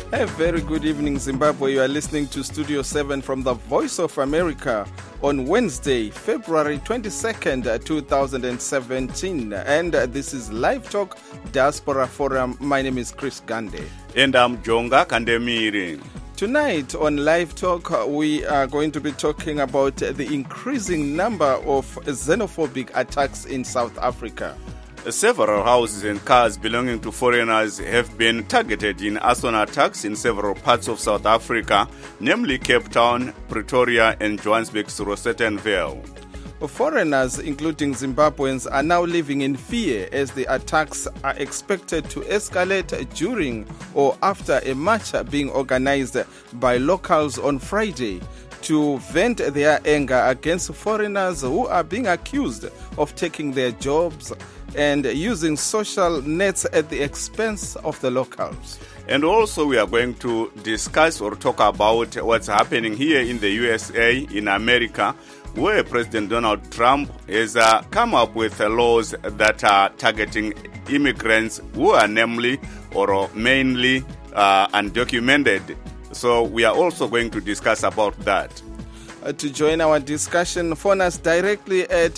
A very good evening, Zimbabwe. You are listening to Studio 7 from the Voice of America on Wednesday, February 22nd, 2017. And this is Live Talk Diaspora Forum. My name is Chris Gande. And I'm Jonga Kandemiri. Tonight on Live Talk, we are going to be talking about the increasing number of xenophobic attacks in South Africa. Several houses and cars belonging to foreigners have been targeted in arson attacks in several parts of South Africa, namely Cape Town, Pretoria, and Johannesburg's Rosettenville. Foreigners, including Zimbabweans, are now living in fear as the attacks are expected to escalate during or after a march being organized by locals on Friday to vent their anger against foreigners who are being accused of taking their jobs and using social nets at the expense of the locals. And also we are going to discuss or talk about what's happening here in the USA, in America, where President Donald Trump has come up with laws that are targeting immigrants who are namely or mainly undocumented. So we are also going to discuss about that. To join our discussion, phone us directly at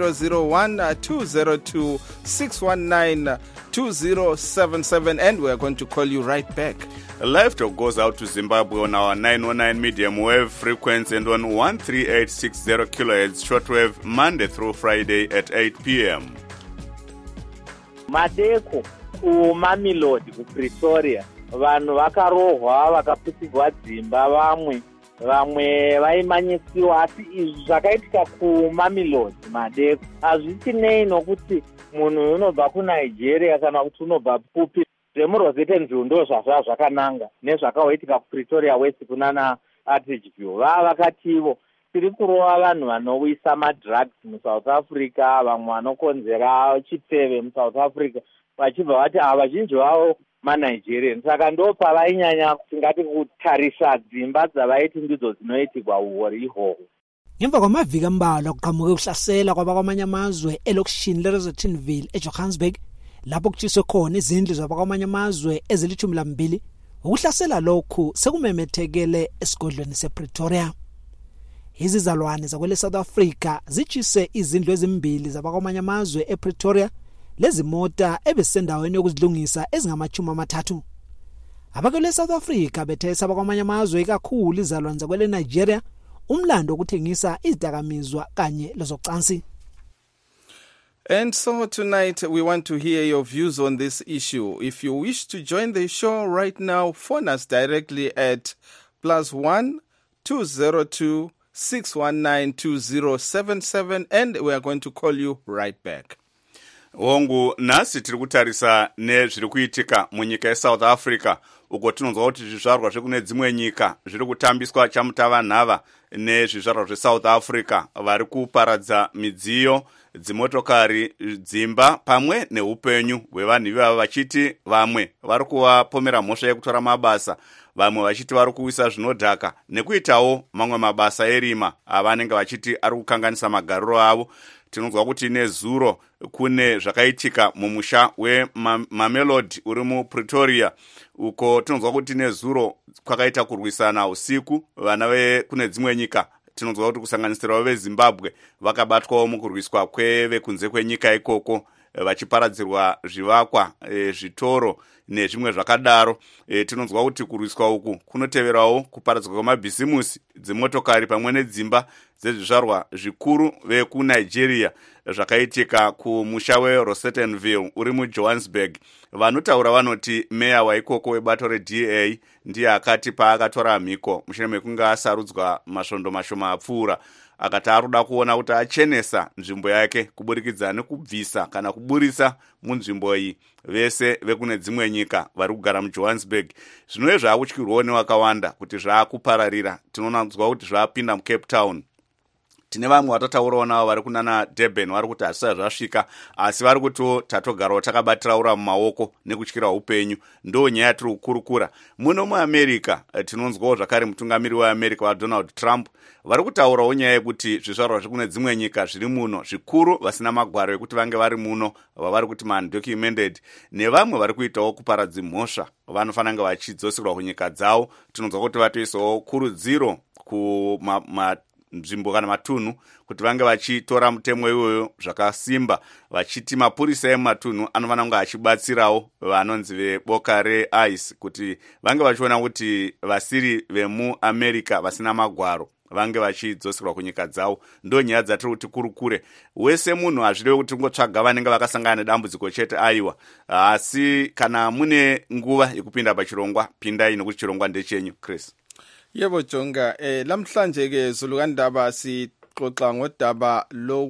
001-202-619-2077 and we are going to call you right back. Live Talk goes out to Zimbabwe on our 909 medium wave frequency and on 13860 kHz shortwave Monday through Friday at 8 p.m. Madeko kuMamelodi kuPretoria vanhu vakarohwa vakaputigwa dzimba vamwe vaimanyisiwa asi izvi zvakaitika kuMamelodi Madeko hazvichinei nokuti munhu unobva kuNigeria kana kuti unobva kupi zvemuRosettenville ndo zvakananga nezvakahoitika kuPretoria West kunana Atteridgeville vakativo tiri kurova vanhu vanowisa madrugs muSouth Africa, vamwe vanokonzera chitseve muSouth Africa vachibva vati vazhinji vavo maNigerian. Saka ndo pavainyanya tingati kutarisa dzimba dzavaiti ndidzo dzinoitirwa uhori ihwohwo. Ngemva kwamaviki ambalwa kuqhamuke ukuhlasela kwabakwamanye amazwe elokishini leRosettenville eJohannesburg lapho kutshiswe khona izindlu zabakwamanye amazwe ezili-12 ukuhlasela lokhu sekumemethekele esigodlweni sePretoria. Izizalwane zakwele South Africa zitshise izindlu ezimbili zabakwamanye amazwe ePretoria lezi mota ebesendaweni yokuzilungisa ezingama-30. Abakwele South Africa bethesa abakwamanye amazwe ikakhulu izalwane zakwele Nigeria umlando wokuthengisa izidakamizwa kanye lezocansi. And so tonight we want to hear your views on this issue. If you wish to join the show right now, phone us directly at +1-202-619-2077 and we are going to call you right back. Hongu nasi tiri kutarisa nezviri kuitika munyika yeSouth Africa uko tinonzwa kuti zvizvarwa zvekune dzimwe nyika zviri kutambiswa chamutavanhava nezvizvarwa zveSouth Africa vari kuparadza midziyo, dzimotokari, dzimba pamwe neupenyu hwevanhu ivava vachiti vamwe vari kuvapomera mhosva yekutora mabasa, vamwe vachiti vari kuwisa zvinodhaka nekuitawo mamwe mabasa erima avanenge vachiti ari kukanganisa magariro avo. Tinonzwa kuti nezuro kune zvakaitika mumusha weMamelodi uri muPretoria uko tinonzwa kuti nezuro kwakaita kurwisana usiku vana kune dzimwe nyika tinonzwa kuti kusanganisirawo veZimbabwe vakabatwawo mukurwiswa kwevekunze kwenyika ikoko vachiparadzirwa zvivakwa, zvitoro nezvimwe zvakadaro. Tinonzwa kuti kurwiswa uku kunoteverawo kuparadzwa kwemabhisimusi, dzimotokari pamwe nedzimba dzezvizvarwa zvikuru vekuNigeria zvakaitika kumusha weRosettenville uri muJohannesburg. Vanotaura vanoti meya waikoko webato reDA ndiye akati paakatora mhiko mushure mekunge asarudzwa masvondo mashoma apfuura akati aruda kuona kuti achenesa nzvimbo yake kuburikidza nekubvisa kana kuburisa munzvimbo iyi vese vekune dzimwe nyika vari kugara muJohannesburg. Zvinove zvaakutyirwawo newakawanda kuti zvaakupararira. Tinonanzwa kuti zvaapinda muCape Town, tine vamwe vatataurawo navo vari kunana Durban vari kuti hazvisati zvasvika, asi vari kuti tatogarawo takabatiraura mumaoko nekutyira upenyu. Ndo nyaya tiri kukurukura. Muno muAmerica tinonzwawo zvakare mutungamiri weAmerica waDonald Trump vari kutaurawo nyaya yekuti zvizvarwa zviri kune dzimwe nyika zviri muno zvikuru vasina magwaro ekuti vange vari muno, vavari kuti undocumented, nevamwe vari kuitawo kuparadza mhosva vanofanira kunge vachidzoserwa kunyika dzavo. Tinonzwa kuti vatoisawo kurudziro nzvimbo kana matunhu kuti vange vachitora mutemo iwoyo zvakasimba, vachiti mapurisa ematunhu anofanira kunge achibatsirawo vanonzi veboka reICE kuti vange vachiona kuti vasiri vemuAmerica vasina magwaro vange vachidzoserwa kunyika dzavo. Ndo nyaya dzatiri kuti kurukure. Wese munhu hazvirevi kuti ungotsvaga vanenge vakasangana nedambudziko chete aiwa, asi kana mune nguva yekupinda pachirongwa, pindai nekuti chirongwa ndechenyu. Chris. Yebo Jonga, lamhlanje ke Zulukandaba sixoxa ngodaba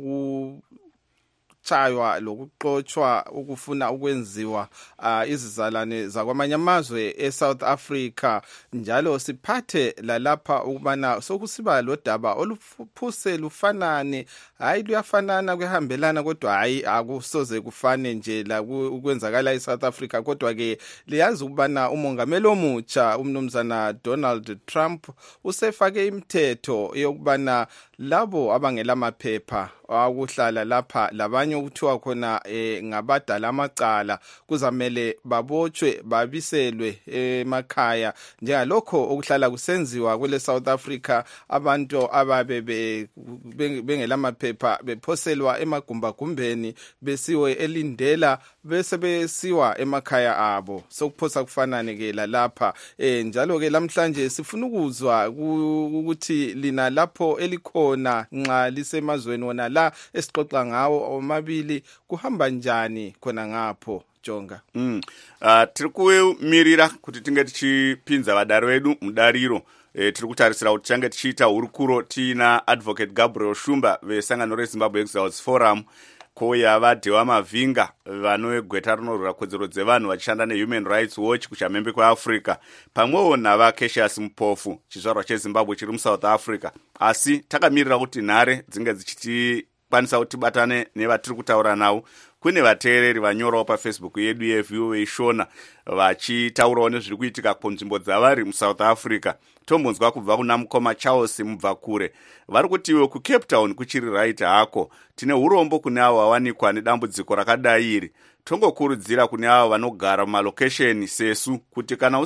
lokuchaywa lokuxoxwa ukufuna ukwenziwa izizalwane zakwamanye amazwe eSouth Africa, njalo siphathe lalapha ukubana sokusiba lodaba oluphuse lufanane, hayi luyafanana kuhambelana kodwa hayi akusoze kufane nje la ukwenzakala eSouth Africa. Kodwa ke liyazi ukubana umongameli omutsha umnumzana Donald Trump usefake imithetho yokubana labo abangela maphepha akuhlala lapha labanye ukuthiwa khona ngabadala amacala kuzamele babotshwe babiselwe emakhaya, njengalokho okuhlala kusenziwa kule South Africa. Abantu ababe bengela maphepha bephoselwa emagumbagumbeni besiwe elindela bese besiwa emakhaya abo. Sokuphosa kufanane ke lapha. Njalo ke lamhlanje sifuna ukuzwa ukuthi lina lapho elikhona nxa lisemazweni wona la esixoxa ngawo omabili kuhamba njani khona ngapho Jonga? Tiri kumirira kuti tinge tichipinza vadari vedu mudariro. Tiri kutarisira kuti change tichiita hurukuro tiina Advocate Gabriel Shumba vesangano reZimbabwe Exiles Forum, koya vaDhewa Mavhinga vanogweta rinorwira kodzero dzevanhu vachishanda neHuman Rights Watch kuchamhembe kweAfrica, pamwewo navaCassius Mupofu chizvarwa cheZimbabwe chiri muSouth Africa. Asi takamirira kuti nhare dzinge dzichitikwanisa kuti batane nevatiri kutaura navo. Kune vateereri vanyorawo paFacebook yedu yeVOA Shona vachitaurawo nezviri kuitika kunzvimbo dzavari muSouth Africa. Tombonzwa kubva kuna mukoma Charles Mubvakure vari kuti iwe kuCape Town kuchiri right hako, tine urombo kune avo vawanikwa nedambudziko rakadai iri. Tongokurudzira kune avo vanogara mumalokesheni sesu kuti kana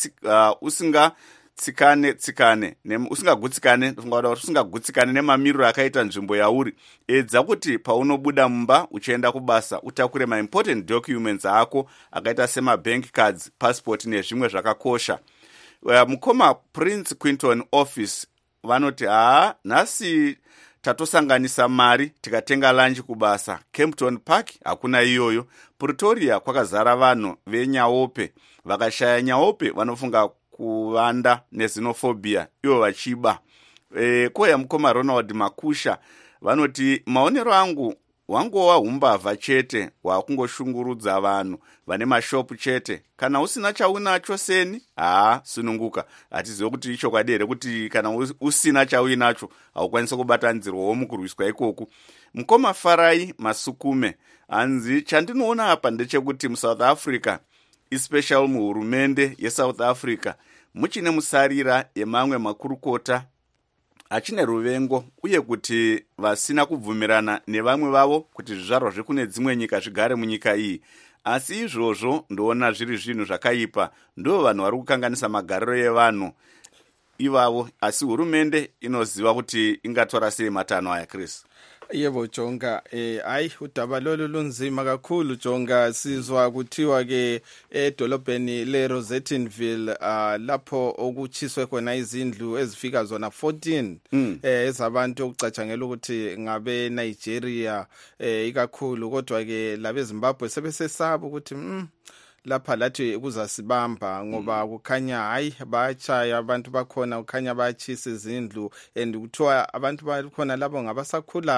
usingagutsikane nemamiriro akaita nzvimbo yauri, edza kuti paunobuda mumba uchienda kubasa utakure maimportant documents ako akaita semabank cards, passport nezvimwe zvakakosha. Mukoma Prince Quinton Office vanoti nhasi tatosanganisa mari tikatenga lunch kubasa. Kempton Park hakuna iyoyo. Pretoria kwakazara vanhu venyaope, vakashaya nyaope vanofunga kuvanda nezinophobia ivo vachiba. Koya mukoma Ronald Makusha vanoti maonero angu wangova humbavha chete hwakungoshungurudza vanhu vane mashopu chete. Kana usina chauinacho seni sununguka. Hatizive kuti ichokwadi here kuti kana usina chauinacho haukwanisa kubatanzirwawo mukurwiswa ikoku. Mukoma Farai Masukume hanzi chandinoona apa ndechekuti muSouth Africa, especially muhurumende yeSouth Africa, muchine musarira yemamwe makurukota achine ruvengo, uye kuti vasina kubvumirana nevamwe vavo kuti zvizvarwa zvekune dzimwe nyika zvigare munyika iyi. Asi izvozvo ndoona zviri zvinhu zvakaipa, ndo vanhu vari kukanganisa magariro evanhu ivavo, asi hurumende inoziva kuti ingatora sei matanho aya. Chris. Yebo Jonga, hayi udaba lolu lunzima kakhulu Jonga. Sizwa kuthiwa ke edolobheni leRosettenville lapho okuchiswe khona izindlu ezifika zona 14 ezabantu okucatshangela ukuthi ngabe Nigeria ikakhulu, kodwa ke labe Zimbabwe sebesesaba ukuthi lapha lathi kuzasibamba ngoba kukhanya hayi bachaya abantu bakhona, kukhanya bachisa izindlu and kuthiwa abantu bakhona labo ngabasakhulayo.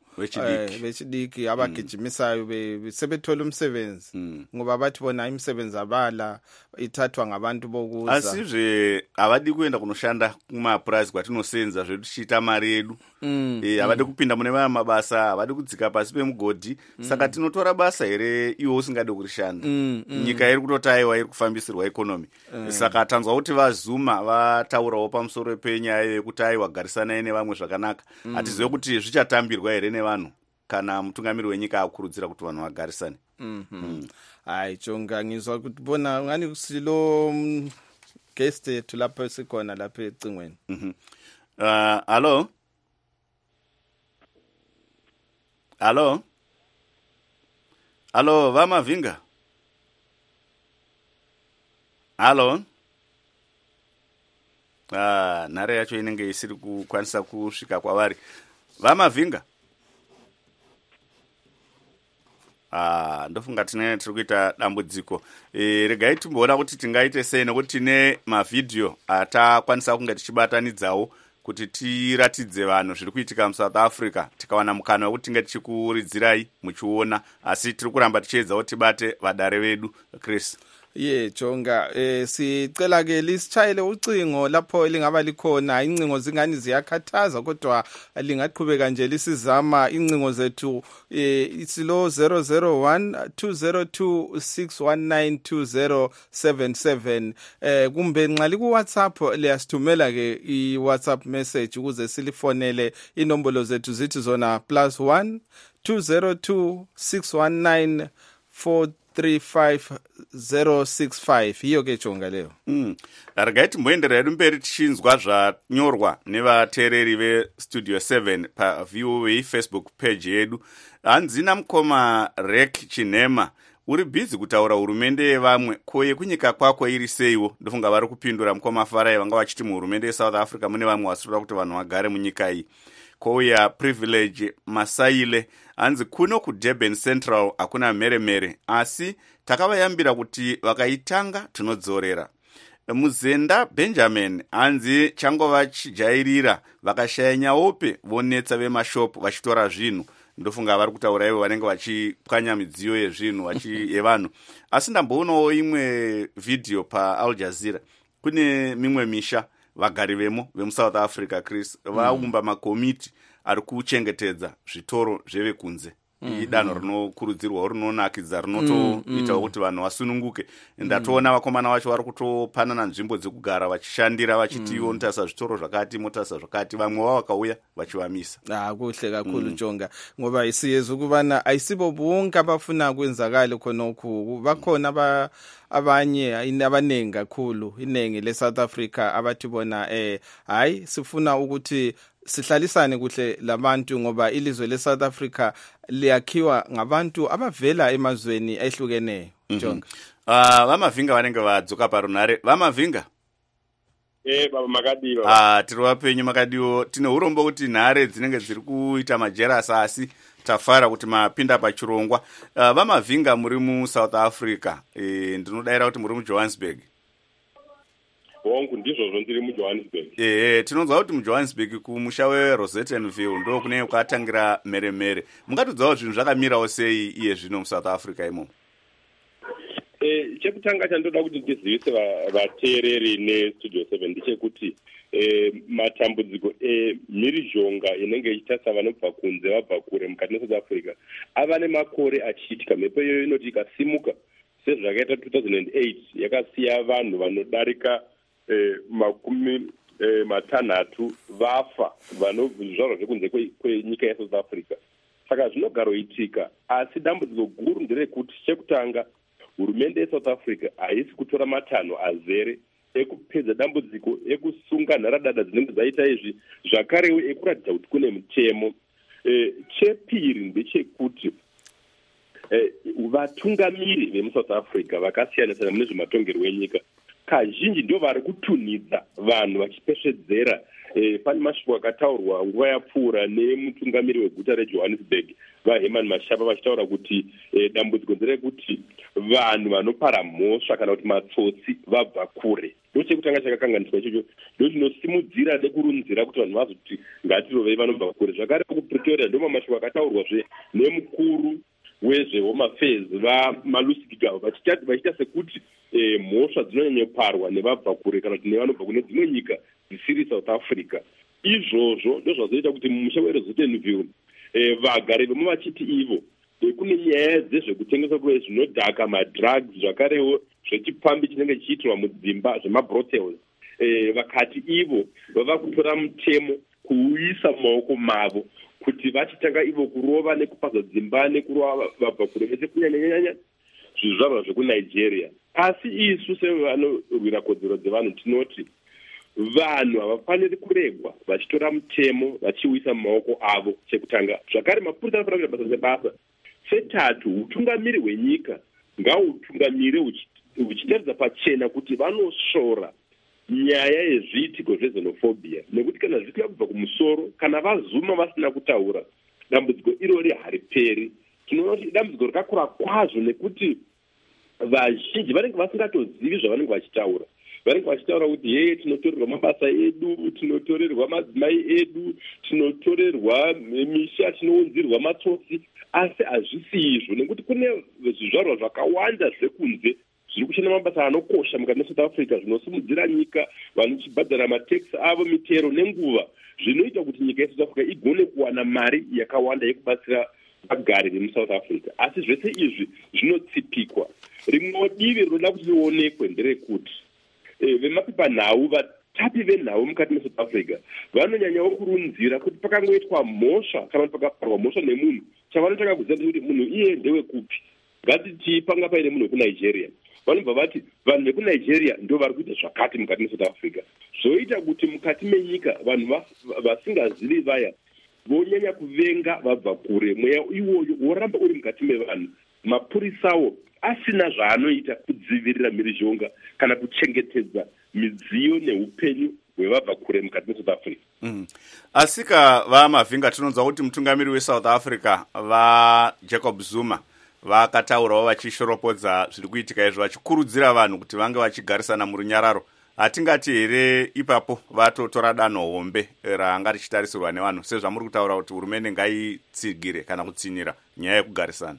bechidiki abagijimisayo sebethola umsebenzi ngoba bathi bona imisebenzi abala ithathwa ngabantu bokuza. Asizve avadi kuenda kunoshanda kumapurazi kwatinosenza zvetichita mari yedu. Avadi kupinda mune vaya mabasa, avadi kudzika pasi pemugodhi. Saka tinotora basa here iwo usingade kurishanda. Nyika iri kutotaiwa iri kufambisirwa ikonomi. Saka tanzwa kuti vaZuma vataurawo pamusoro penyaya yekuti aiwa garisana nevamwe zvakanaka. Hatizive kuti zvichatambirwa here nevanhu kana mutungamiri wenyika akurudzira kuti vanhu vagarisane. Hayi Jonga, ngizwa ukuthi bona ngani silo guest yethu lapho sikhona lapha ecingweni. Hello. Hello. Hello, Vamavinga. Hello. Nhare yacho inenge isiri kukwanisa kusvika kwavari. Vamavinga. Ndofunga tiri kuita dambudziko. Regai timboona kuti tingaite sei nekuti tine mavhidhiyo atakwanisa kunge tichibatanidzawo kuti tiratidze vanhu zviri kuitika muSouth Africa. Tikawana mukana wekuti tinge tichikuridzirai muchiona, asi tiri kuramba tichiedzawo tibate vadare vedu. Chris. Jonga, sicela ke lisitshayele ucingo lapho lingaba likhona. Incingo zingani ziyakhathaza kodwa lingaqhubeka nje lisizama. Incingo zethu isilo 001 202 619 2077. Kumbe nxa liku WhatsApp liyasithumela ke i WhatsApp message ukuze silifonele. Inombolo zethu zithi zona +1 202 619 435 hiyo ke Jonga leyo. Regai timboendera hedu mberi tichinzwa zvanyorwa nevateereri veStudio 7 paVOA Facebook page yedu. Hanzina mukoma Rek Chinema, uri busy kutaura hurumende yevamwe, ko yekunyika kwako iri seiwo? Ndofunga vari kupindura mukoma Farai vanga vachiti muhurumende yeSouth Africa mune vamwe vasinoda kuti vanhu vagare munyika iyi. Kouya Privilege Masaile hanzi kuno kuDurban Central hakuna mheremhere, asi takavayambira kuti vakaitanga tinodzorera. Muzenda Benjamin hanzi changova chijairira, vakashaya nyawope vonetsa vemashopu vachitora zvinhu. Ndofunga vari kutaura ivo vanenge vachipwanya midziyo yezvinhu yevanhu. Asi ndamboonawo imwe video paAl Jazeera. Kune mimwe misha vagari vemo vemuSouth Africa, Chris, vaumba makomiti ari kuchengetedza zvitoro zvevekunze. Danho rinokurudzirwa rinonakidza rinotoita kuti vanhu vasununguke. Ndatoona vakomana vacho vari kutopanana nzvimbo dzekugara vachishandira vachiti notasa zvitoro zvakati motasa zvakati, vamwe vavo vakauya vachivamisa. Kuhle kakhulu Jonga, ngoba isiyezwa ukubana ayisibo bonke abafuna kwenzakala khonokho. Bakhona abanye abanengi kakhulu, inengi leSouth Africa abathi bona hayi sifuna ukuthi sihlalisane kuhle labantu ngoba ilizwe leSouth Africa liyakhiwa ngabantu abavela emazweni ehlukeneyo. Jonga. Vamavinga vanenge vadzoka parunhare. Vamavinga. Baba Makadiwo. Tiri vapenyu Makadiwo. Tine urombo kuti nhare dzinenge dziri kuita majerasi asi tafara kuti mapinda pachirongwa. Vamavinga muri muSouth Africa. Ndinodaira kuti muri muJohannesburg. Hongu ndizvozvo ndiri muJohannesburg. Tinonzwa kuti muJohannesburg kumusha weRosettenville ndo kune kwakatangira mheremhere. Mungatodzawo zvinhu zvakamirawo sei iye zvino muSouth Africa imomo? Chekutanga chandoda kuti ndizivise vateereri neStudio 7 ndechekuti matambudziko emhirizhonga inenge ichitarisa vanobva kunze vabva kure mukati meSouth Africa ava nemakore achiitika. Mhepo iyoyo inoti ikasimuka sezvakaita 2008 yakasiya vanhu vanodarika makumi matanhatu vafa vanobva zvekunze kwenyika yeSouth Africa. Saka zvinogaroitika, asi dambudziko guru nderekuti chekutanga hurumende yeSouth Africa haisi kutora matanho azere ekupedza dambudziko ekusunga nharadada dzinenge dzaita izvi, zvakarewo ekuratidza kuti kune mutemo. Chepiri ndechekuti vatungamiri vemuSouth Africa vakasiyana-siyana mune zvematongerwo enyika kazhinji ndio vari kutunhidza vanhu vachipesvedzera. Pane mashoko akataurwa nguva yapfuura nemutungamiri weguta reJohannesburg vaHerman Mashaba vachitaura kuti dambudziko nderekuti vanhu vanopara mhosva kana kuti matsotsi vabva kure. Ndochekutanga chakakanganiswa ichocho, ndo chinosimudzira nekurunzira kuti vanhu vazoti ngatirovei vanobva kure. Zvakare kuPrivilege Pretoria ndoma mashoko akataurwazve nemukuru wezvehome affairs vamalusi Gigaba vachita sekuti mhosva dzinonyanyoparwa nevabva kure kana kuti nevanobva kune dzimwe nyika dzisiri South Africa. Izvozvo ndozvazoita kuti mumusha weRosenville vagari vemo vachiti ivo kune nyaya dzezvekutengeswa kwezvinodhaka madrugs zvakarewo zvechipambi chinenge chichiitirwa mudzimba zvemabrothels. Vakati ivo vava kutora mutemo kuuisa mumaoko mavo kuti vachitanga ivo kurova nekupaza dzimba nekurova vabva kure vese kunyanyanyanya zvizvarwa zvekunigeria. Asi isu sevanorwira kodzero dzevanhu tinoti vanhu havafaniri kuregwa vachitora mutemo vachiuisa mumaoko avo. Chekutanga zvakare mapurisa anofanira kuita basa sebasa. Chetatu, utungamiri hwenyika ngahutungamire huchitaridza pachena kuti vanosvora nyaya yezviitiko zvezenophobia, nekuti kana zvichida kubva kumusoro kana vazuma vasina kutaura dambudziko irori hariperi. Tinoona kuti dambudziko rakakura kwazvo nekuti vazhinji vanenge vasingatozivi zvavanenge vachitaura. Vanenge vachitaura kuti yeye tinotorerwa mabasa edu, tinotorerwa madzimai edu, tinotorerwa misha, tinounzirwa matsotsi, asi hazvisi izvo nekuti kune zvizvarwa zvakawanda zvekunze zviri kushanda mabasa anokosha mukati meSouth Africa zvinosimudzira nyika, vanochibhadhara matax avo mitero nenguva, zvinoita kuti nyika yeSouth Africa igone kuwana mari yakawanda yekubatsira vagari vemuSouth Africa. Asi zvese izvi zvinotsipikwa. Rimwe divi rinoda kuti rionekwe nderekuti vemapepanhau vatapi venhau mukati meSouth Africa vanonyanyawo kurunzira kuti pakangoitwa mhosva kana kuti pakaparwa mhosva nemunhu chavanotanga kuziva kuti munhu iye ndewekupi. Ngatiti panga paine munhu wekunigeria, vanobva vati vanhu vekunigeria ndo vari kuita zvakati mukati meSouth Africa, zvoita kuti mukati menyika vanhu vasingazivi vaya vonyanya kuvenga vabva kure. Mweya iwoyo woramba uri mukati mevanhu, mapurisawo asina zvaanoita kudzivirira mhirizhonga kana kuchengetedza midziyo neupenyu hwevabva kure mukati meSouth Africa. Asika vamavhinga tinonzwa kuti mutungamiri weSouth Africa vaJacob Zuma vakataurawo vachishoropodza zviri kuitika izvo, vachikurudzira vanhu kuti vange vachigarisana murunyararo. Hatingati here ipapo vatotora danho hombe ranga richitarisirwa nevanhu, sezvamuri kutaura kuti hurumende ngaitsigire kana kutsinira nyaya yekugarisana?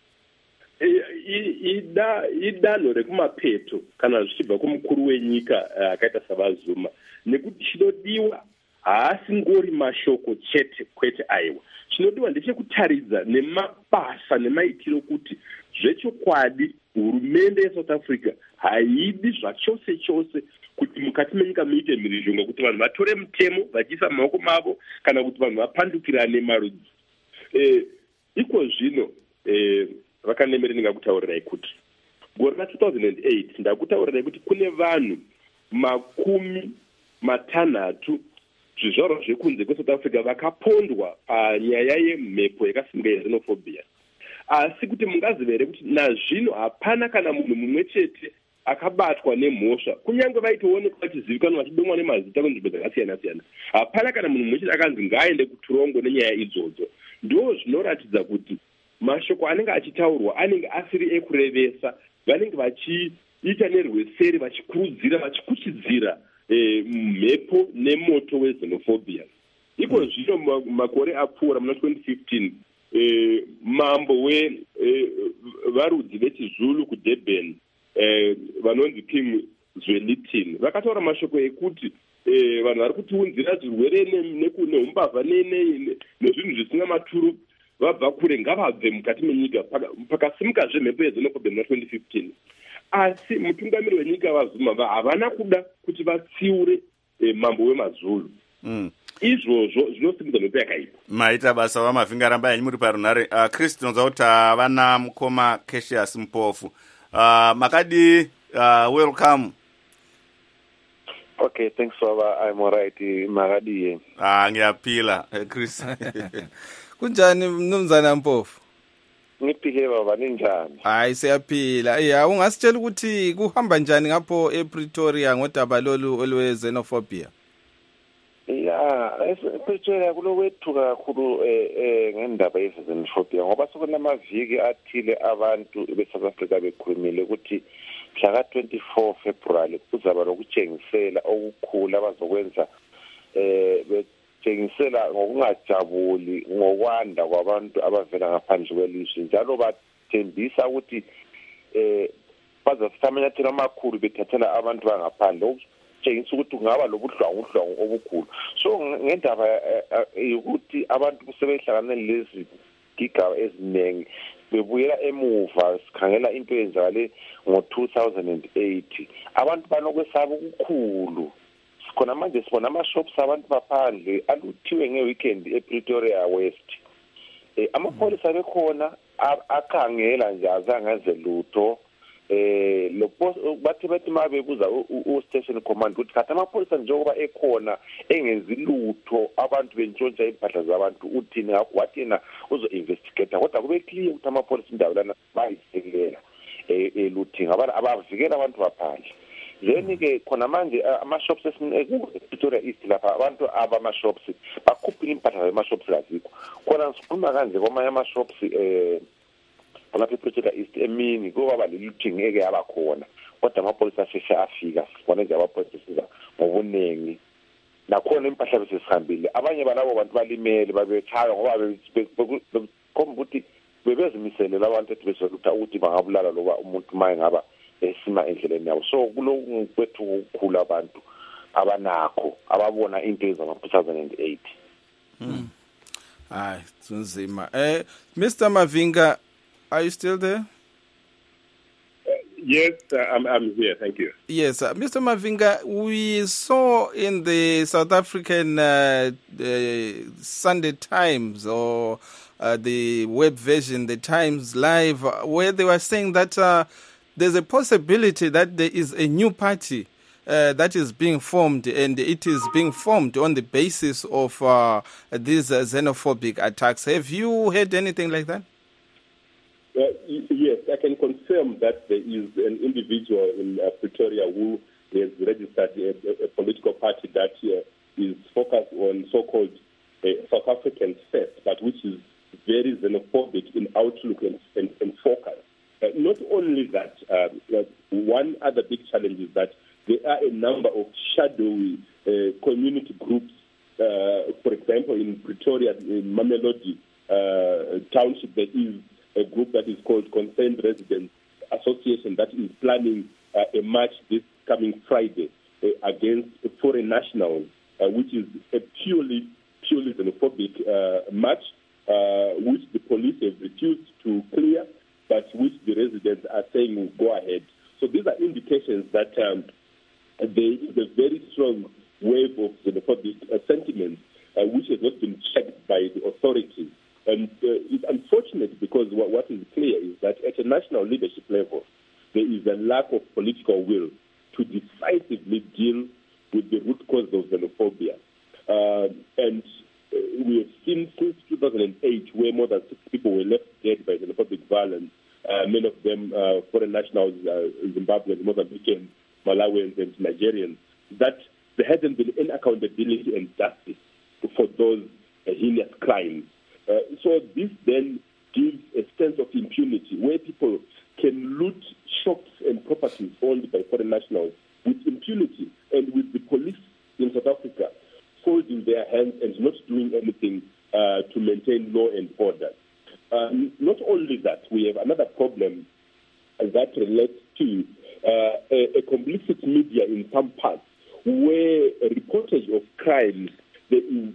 Idanho rekumapeto kana zvichibva kumukuru wenyika akaita savaZuma, nekuti chinodiwa haasi ngori mashoko chete kwete aiwa. Chinodiwa ndechekutaridza nemabasa nemaitiro kuti zvechokwadi hurumende yeSouth Africa haidi zvachose chose kuti mukati menyika muite mhirizhonga, kuti vanhu vatore mutemo vachiisa mumaoko mavo kana kuti vanhu vapandukirane marudzi. Iko zvino vakanemere ndingakutaurirai kuti gore ra2008 ndakutaurirai kuti kune vanhu 60 zvizvarwa zvekunze kweSouth Africa vakapondwa panyaya yemhepo yakasimba yexenophobia. Asi kuti mungaziva here kuti nazvino hapana kana munhu mumwe chete akabatwa nemhosva, kunyange vaitoonekwa vachizivikanwa vachidomwa nemazita kunzvimbo dzakasiyana-siyana, hapana kana munhu mumwe chete akanzi ngaaende kuturongo nenyaya idzodzo. Ndo zvinoratidza kuti mashoko anenge achitaurwa anenge asiri ekurevesa, vanenge vachiita nerweseri, vachikurudzira, vachikuchidzira mhepo nemoto wexenophobia. Iko zvino makore apfuura muna 2015 mambo wevarudzi vechizulu kuDurban vanonzi King Zwelithini vakataura mashoko ekuti vanhu vari kutiunzira zvirwere neumbavha nezvinhu zvisina maturu vabva kure ngavabve mukati menyika. Pakasimukazve mhepo yexenophobia muna 2015. Asi mutungamiri wenyika vaZuma havana kuda kuti vatsiure mambo wemaZulu. Izvozvo zvinosimudza mhepo yakaipa. Maita basa vamavhinga ramba yanyu muri parunhare. Chris, tinonzwa kuti havana mukoma Cassius Mpofu. Makadi, welcome. Okay, thanks Baba, I'm alright. Makadi. Ngiyapila Chris. Kunjani mnumzana Mpofu? Ngiphike Baba, ninjani? Hayi siyaphila. Ungasitshela ukuthi kuhamba njani ngapho ePretoria ngodaba lolu olwezenophobia? Pretoria kulowethuka kakhulu ngendaba yezenophobia ngoba sokunamaviki athile abantu beSouth Africa bekhulumile ukuthi mhla ka-24 February kuzaba lokutshengisela okukhulu abazokwenza batshengisela ngokungajabuli ngokwanda kwabantu abavela ngaphandle kwelizwe njalo bathembisa ukuthi bazafika amanyathelo amakhulu bethathela abantu bangaphandle okutshengisa ukuthi kungaba lobuhlwangu obukhulu. So ngendaba ukuthi abantu sebehlangane lezi gigaba eziningi bebuyela emuva sikhangela into eyenzakale ngo-2008 abantu banokwesaba okukhulu. Khona manje sibona ama-shops abantu baphandle aluthiwe nge-weekend ePretoria West. Amapholisa bekhona akhangela nje azangenze lutho. Bathi mabebuza u-station command ukuthi khathi amapholisa njengoba ekhona engenzi lutho abantu bentshontsha impahla zabantu uthini wathi yena uzo-investigate kodwa kube clear ukuthi amapholisa indawo lana bayisekelela looting abavikela abantu baphandle. Then-ke khona manje ama-shops ePretoria East lapha abantu abama-shops bakhuphile impahla zama-shops kazikho khona sikhuluma kanje kwamanye ama-shops lapha ePretoria East emini kuba looting eke yabakhona kodwa amapholisa asheshe afika sibone nje amapholisa siza ngobuningi nakhona impahla besesihambile abanye balabo bantu balimele babechaya ngoba bekhomba ukuthi bebezimisele labantu ethi besolutha ukuthi bangabulala loba umuntu maye ngaba esima endleleni yawo. So kulo kwethu ukukhula abantu abanakho ababona into ezama-2008. Hayi kunzima. Mr. Mavinga, are you still there? Yes, I'm here. Thank you. Yes, Mr. Mavinga, we saw in the South African Sunday Times or the web version, the Times Live, where they were saying that there's a possibility that there is a new party that is being formed, and it is being formed on the basis of these xenophobic attacks. Have you heard anything like that? Yes, I can confirm that there is an individual in Pretoria who has registered a political party that is focused on so-called South African first, but which is very xenophobic in outlook and focus. Not only that, one other big challenge is that there are a number of shadowy community groups. For example, in Pretoria, in Mamelodi Township, there is a group that is called Concerned Residents Association that is planning a march this coming Friday against foreign nationals, which is a purely xenophobic march, which the police have refused to clear, but which the residents are saying will go ahead. So these are indications that there is a very strong wave of xenophobic sentiment which has not been checked by the authorities. And it's unfortunate because what is clear is that at a national leadership level, there is a lack of political will to decisively deal with the root cause of xenophobia. And we have seen since 2008 where more than 6 people were left dead by xenophobic violence, many of them foreign nationals, Zimbabweans, Mozambicans, Malawians, and Nigerians, that there hasn't been any accountability and justice for those heinous crimes. So this then gives a sense of impunity where people can loot shops and properties owned by foreign nationals with impunity, and with the police in South Africa folding their hands and not doing anything to maintain law and order. Not only that, we have another problem that relates to a complicit media in some parts where a reportage of crimes there is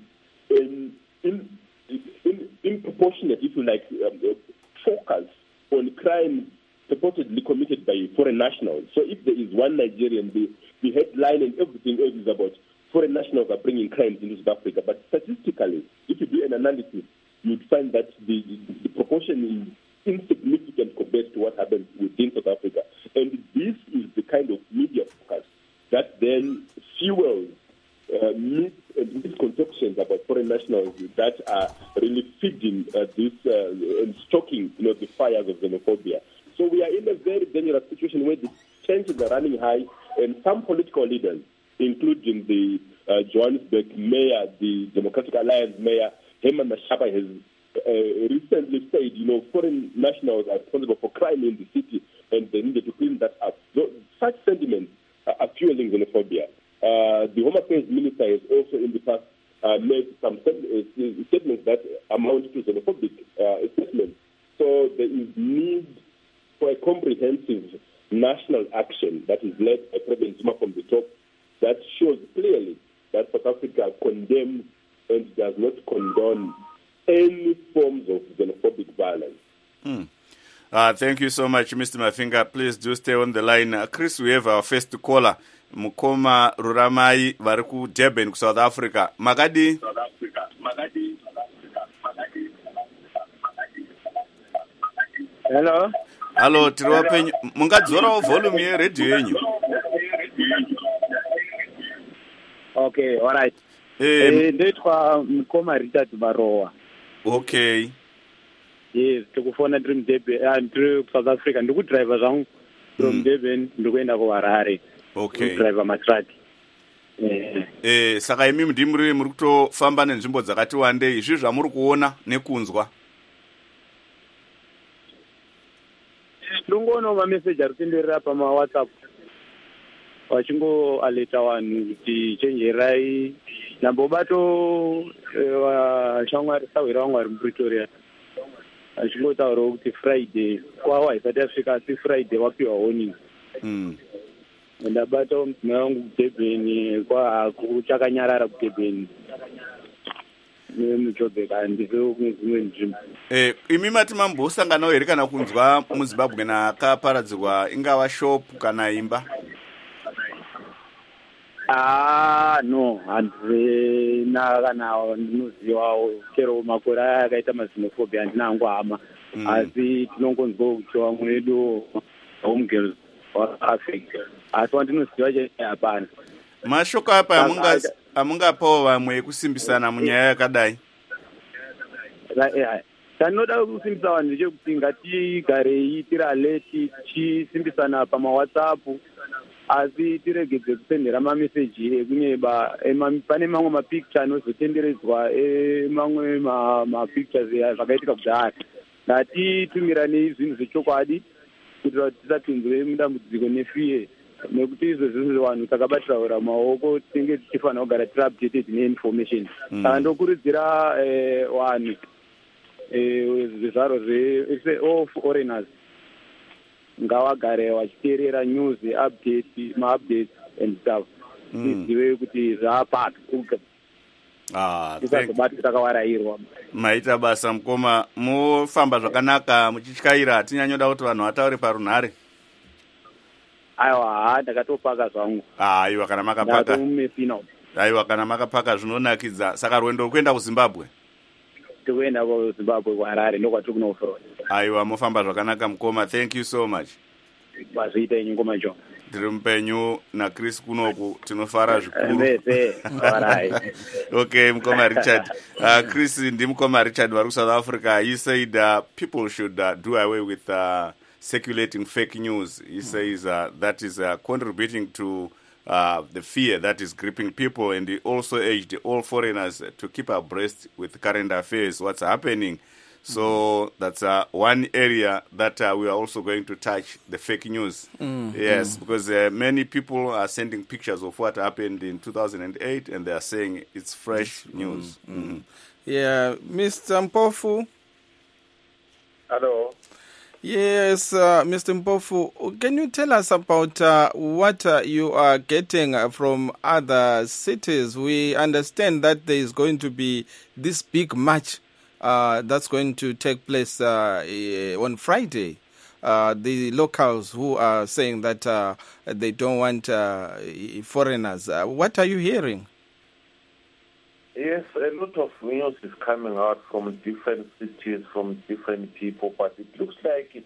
in proportionate, if you like, focus on crimes purportedly committed by foreign nationals. So if there is one Nigerian, the headline and everything else is about foreign nationals are bringing crimes into South Africa. But statistically, if you do an analysis, you'd find that the proportion is insignificant compared to what happens within South Africa. And this is the kind of media focus that then fuels myths and misconceptions about foreign nationals that are really feeding this and stoking, the fires of xenophobia. So we are in a very dangerous situation where the tensions are running high, and some political leaders, including the Johannesburg mayor, the Democratic Alliance mayor, Herman Mashaba, has recently said, foreign nationals are responsible for crime in the city, and they needed to clean that up. So such sentiments are fueling xenophobia. The Home Affairs Minister has also in the past made some statements that amount to xenophobic statements. So there is need for a comprehensive national action that is led by President Zuma from the top that shows clearly that South Africa condemns and does not condone any forms of xenophobic violence. Thank you so much, Mr. Mafinga. Please do stay on the line. Chris, we have our first caller. Mukoma Ruramai Variku Durban, South Africa. Magadi. Hello. Hello, tiriwapenyu. Mungadzora volume yeredio yenyu. Okay, all right. Ndoitwa Mukoma Richard Barowa. Okay. Yes, tikufona tiri muDurban, tiri South Africa. Ndikudriver zvangu from Durban ndikuenda kuHarare. Okay. Driver matraki. Saka imi ndimuri muri kutofamba nenzvimbo dzakati wandei. Izvi zvamuri kuona nekunzwa. Ndingoona mameseji ari kutenderera pamaWhatsApp vachingoaleta vanhu kuti chenjerai nambobato vashamwari sawira vangu vari muPretoria achingotaurawo kuti Friday kwavo haisati yasvika asi Friday wapiwa warning. Ndabatawo mudzimai wangu kuDurban kwahaku chakanyarara kuDurban nemuJoburg handisewo kune dzimwe nzvimbo. Imi mati mambosanganawo here kana kunzwa muZimbabwe akaparadzirwa ingava shop kana imba? No, handina kana ndinozivawo chero makore aya akaita maxenophobia handina hangu hama asi tinongonzwawo kuti vamwe vedu home girls vaAfrica asi wandinoziva chete hapana. Mashoko apa amungapawo vamwe ekusimbisana munyaya yakadai? Tanoda kusimbisa vanhu chekuti ngatigarei tiri aleti tichisimbisana pamaWhatsApp asi tiregedze kusendera mameseji ekunyeba. Pane mamwe mapicture anozotenderedzwa emamwe mapictures zvakaitika kudhaya. Ngatitumiranei zvinhu zvechokwadi kuitira kuti tisapinzwe mudambudziko nefiye nekuti izvo vanhu takabatiraura maoko tinenge tichifanira kugara tiri updated neinformation. Saka ndokurudzira vanhu zvizvaro all foreigners ngavagare vachiteerera news maupdates and stuff tizive kuti zvapaka tisazobati takawarairwa. Maita basa Mukoma, mufamba zvakanaka muchityaira. Hatinyanyoda kuti vanhu vataure parunhare. Aiwa, ndakatopaka zvangu. Aiwa, kana makapaka. Aiwa, kana makapaka zvinonakidza. Saka rwendo rwekuenda kuZimbabwe? Tikuenda kuZimbabwe kuHarare ndokwatiri kunofura. Aiwa, mufamba zvakanaka Mukoma. Thank you so much. Bazviita inyu Ngoma John. Tiri mupenyu naChris kunoku tinofara zvikuru. Okay, Mukoma Richard. Chris Mukoma Richard vari South Africa. He said people should do away with circulating fake news. He says that is contributing to the fear that is gripping people, and he also urged all foreigners to keep abreast with current affairs, what's happening. So that's one area that we are also going to touch, the fake news. Yes, because many people are sending pictures of what happened in 2008 and they are saying it's fresh news. Yeah, Mr. Mpofu. Hello. Yes, Mr. Mpofu, can you tell us about what you are getting from other cities? We understand that there is going to be this big march that's going to take place on Friday. The locals who are saying that they don't want foreigners. What are you hearing? Yes, a lot of news is coming out from different cities, from different people, but it looks like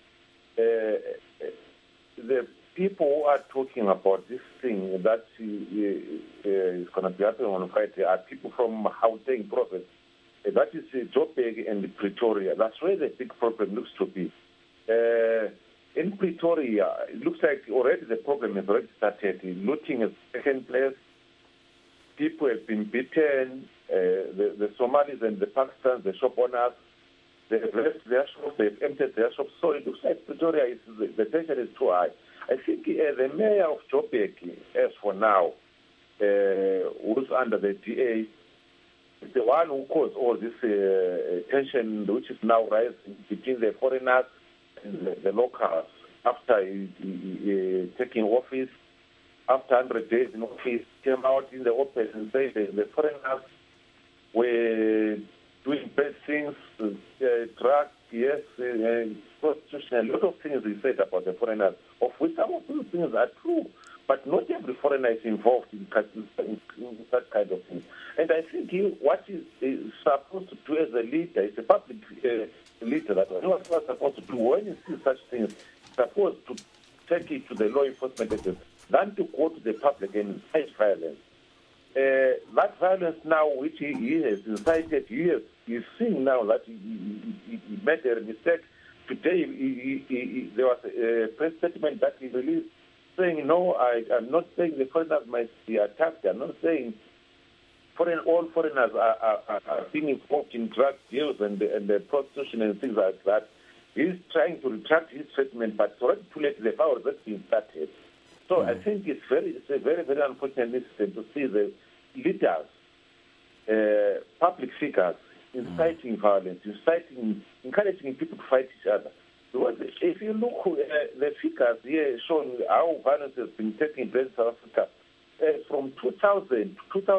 the people who are talking about this thing that is going to be happening on Friday are people from Gauteng province. That is Joburg and Pretoria. That's where the big problem looks to be. In Pretoria, it looks like already the problem has already started. Looting has taken place. People have been beaten. The Somalis and the Pakistanis, the shop owners, they have left their shops, they've emptied their shops. So it looks like Pretoria, the tension is too high. I think the mayor of Joburg, as for now, who's under the DA, the one who caused all this tension, which is now rising between the foreigners and the locals. After he taking office, after 100 days in office, came out in the open and said the foreigners were doing bad things, drugs, yes, prostitution, a lot of things he said about the foreigners, of which some of those things are true. But not every foreigner is involved in that kind of thing. And I think what he is supposed to do as a leader, is a public leader, that what he was supposed to do when you see such things, supposed to take it to the law enforcement agencies than to go to the public and incite violence. That violence now, which he has incited, he's seeing now that he made a mistake. Today, there was a press statement that he released saying, no, I'm not saying the foreigners might be attacked. I'm not saying all foreigners are being involved in drug deals and the prostitution and things like that. He's trying to retract his statement, but it's already too late. The power has been started. So I think it's a very, very unfortunate incident to see the leaders, public figures, inciting violence, encouraging people to fight each other. Because if you look at the figures here showing how violence has been taking place in South Africa, from 2000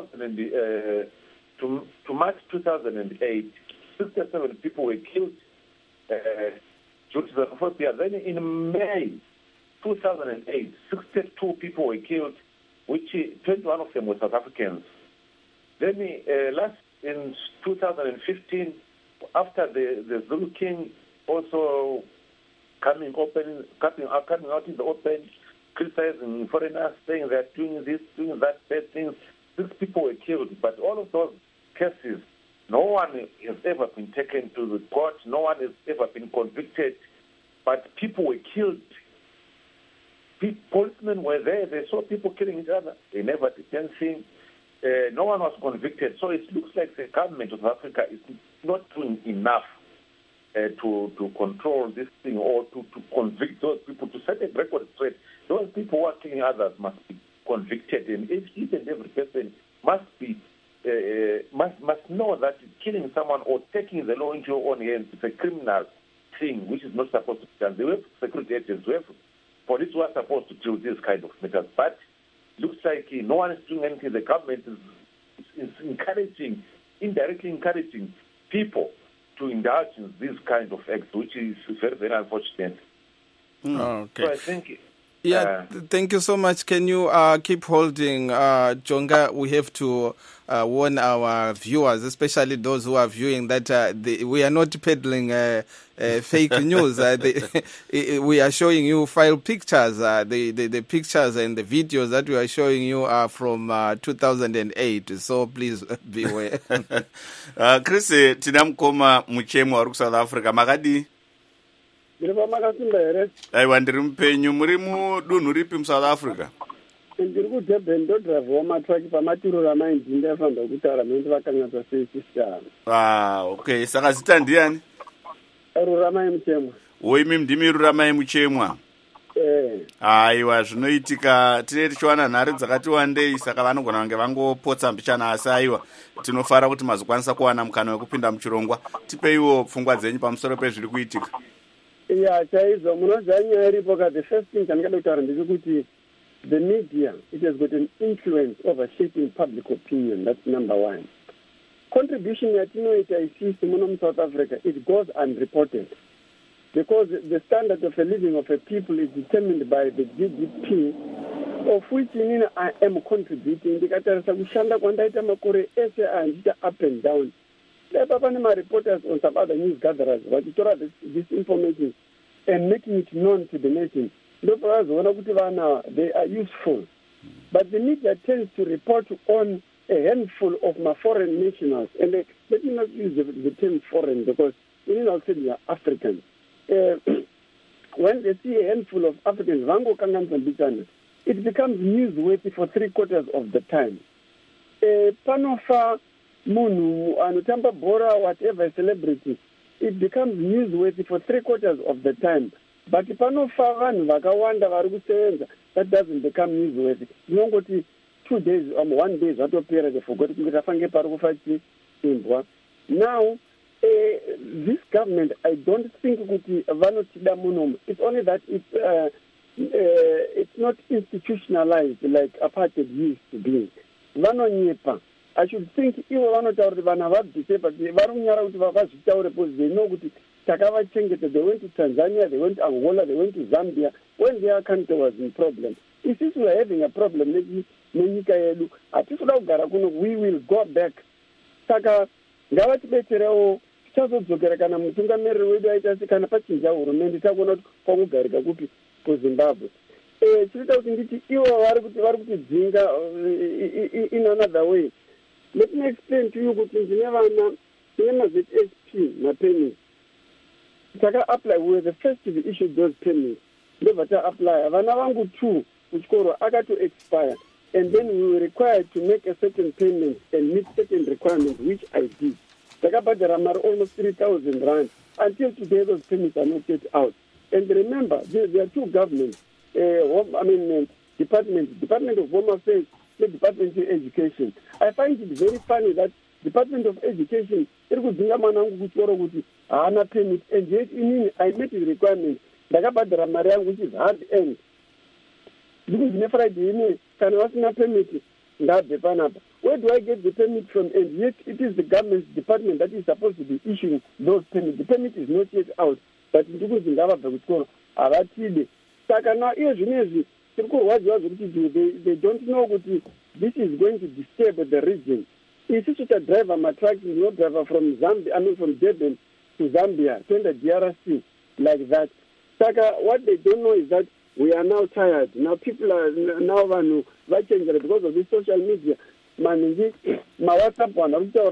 to March 2008, 67 people were killed due to the xenophobia. Then in May 2008, 62 people were killed, which 21 of them were South Africans. Then in 2015, after the Zulu King also coming out in the open, criticizing foreigners, saying they're doing this, doing that, bad things. 6 people were killed, but all of those cases, no one has ever been taken to the court, no one has ever been convicted, but people were killed. Policemen were there, they saw people killing each other, they never did anything. No one was convicted, so it looks like the government of Africa is not doing enough to control this thing or to convict those people, to set a record straight. Those people who are killing others must be convicted, and each and every person must be must know that killing someone or taking the law into your own hands is a criminal thing which is not supposed to be done. We have security agents, we have police who are supposed to do this kind of matters, but looks like no one is doing anything. The government is indirectly encouraging people to indulge in this kind of acts, which is very, very unfortunate. Okay. So I think... thank you so much. Can you keep holding, Jonga? We have to warn our viewers, especially those who are viewing, that we are not peddling fake news. We are showing you file pictures. The pictures and the videos that we are showing you are from 2008. So please beware. Chris, tinamukoma muchemo ari South Africa. Makadi? Aiwa, ndiri mupenyu. Muri mudunhu ripi muSouth Africa? Ndiri kuDurban, ndodhiraivhawo matraki pamaturo ramaindi ndafamba kutaura mende vakanyatsa sei system. Okay, saka zita ndiani? Ruramai Muchemwa. Woimi ndimi Ruramai Muchemwa. Aiwa, zvinoitika tine tichiwana nhare dzakati wandei, saka vanogona kunge vangopotsa mbichana, asi aiwa tinofara kuti mazokwanisa kuwana mukana wekupinda muchirongwa. Tipeiwo pfungwa dzenyu pamusoro pezviri kuitika. Chaizvo munoziva nyaya iripo ka. The first thing chandingada kutaura ndechekuti the media, it has got an influence over shaping public opinion. That's number one. Contribution yatinoita isusu muno muSouth Africa, it goes unreported because the standard of a living of a people is determined by the GDP, of which I am contributing. Ndikatarisa kushanda kwandaita makore ese andiita up and down. There are many reporters on some other news gatherers vachitora this information and making it known to the nation. They are useful. But the media tends to report on a handful of my foreign nationals. And let me not use the term foreign because we are Africans. When they see a handful of Africans, it becomes newsworthy for 3/4 of the time. Panofa Munu, Anutamba Bora, whatever celebrity, it becomes newsworthy for 3/4 of the time. But Panofa Vakawanda Varugusenza, that doesn't become newsworthy. You know what? 2 days, 1 day, that period, they forgot to get a imbwa. Now, this government, I don't think it's only that it's not institutionalized like apartheid used to be. Vanonyepa. I should think ivo vanotaura kuti vanhu havabvise vari kunyara kuti vazvitaure because they know kuti takavachengeta. They went to Tanzania, they went to Angola, they went to Zambia when their country was in problem. If we are having a problem nenyika yedu hatikuda kugara kuno, we will go back. Saka ngavatibetserewo tichazodzokera kana mutungamiriri wedu aita kana pachinja hurumende takuona kuti kwakugarika kupi kuZimbabwe. Chinoita kuti nditi ivo vari kutidzinga in another way. Let me explain to you kuti ndine vana tine maZSP mapermits. Taka apply, we were the first to issue those permits. Never to apply. Vana vangu 2 kuchikoro akato expire, and then we were required to make a certain payment and meet certain requirements, which I did. Taka badaramar almost 3,000 rand. Until today, those permits are not yet out. And remember, there are 2 governments. Department of Home Affairs, the Department of Education. I find it very funny that Department of Education, hana permit, and yet I met the requirement. Ndakabhadhara mari yangu, which is hard earned. Because Friday, can I not permit? Where do I get the permit from? And yet it is the government's department that is supposed to be issuing those permits. The permit is not yet out. But in they don't know what this is going to disturb the region. If it's a driver, I'm attracting no driver from Zambia, from Durban to Zambia, to the DRC, like that. Saka, what they don't know is that we are now tired. Now people are now changing because of this social media. Maningi, my WhatsApp one,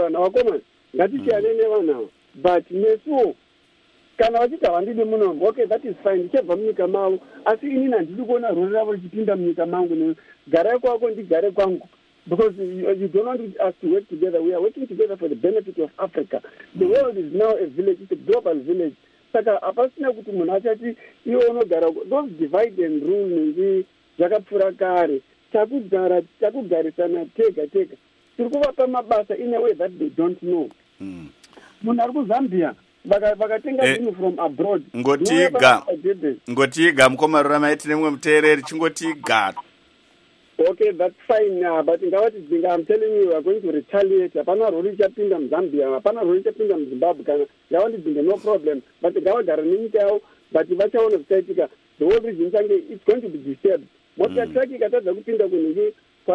but nesu kana vachita vandide muno, okay, that is fine. Chebva munyika mavo, asi inini handisi kuona rori ravo richipinda munyika mangu. Garai kwako ndigare kwangu. Because you don't want us to work together. We are working together for the benefit of Africa. The world is now a village. It's a global village. Saka apasina kuti munhu achati iwe unogara, those divide and rule ningi zvakapfuura kare. Takugarisana tega. Tiri kuvapa mabasa in a way that they don't know. Munhu ari kuZambia vakatenga zvinhu from abroad. Ngotiga mukomarurama itine mumwe muteereri chingotiga. Okay, that's fine. But I'm telling you, we are going to retaliate. Hapana rori chapinda mZambia, hapana rori chapinda mZimbabwe. Kana no problem. But the government but the whole region it's going to be disturbed. What you are tracking at the kupinda kunigi,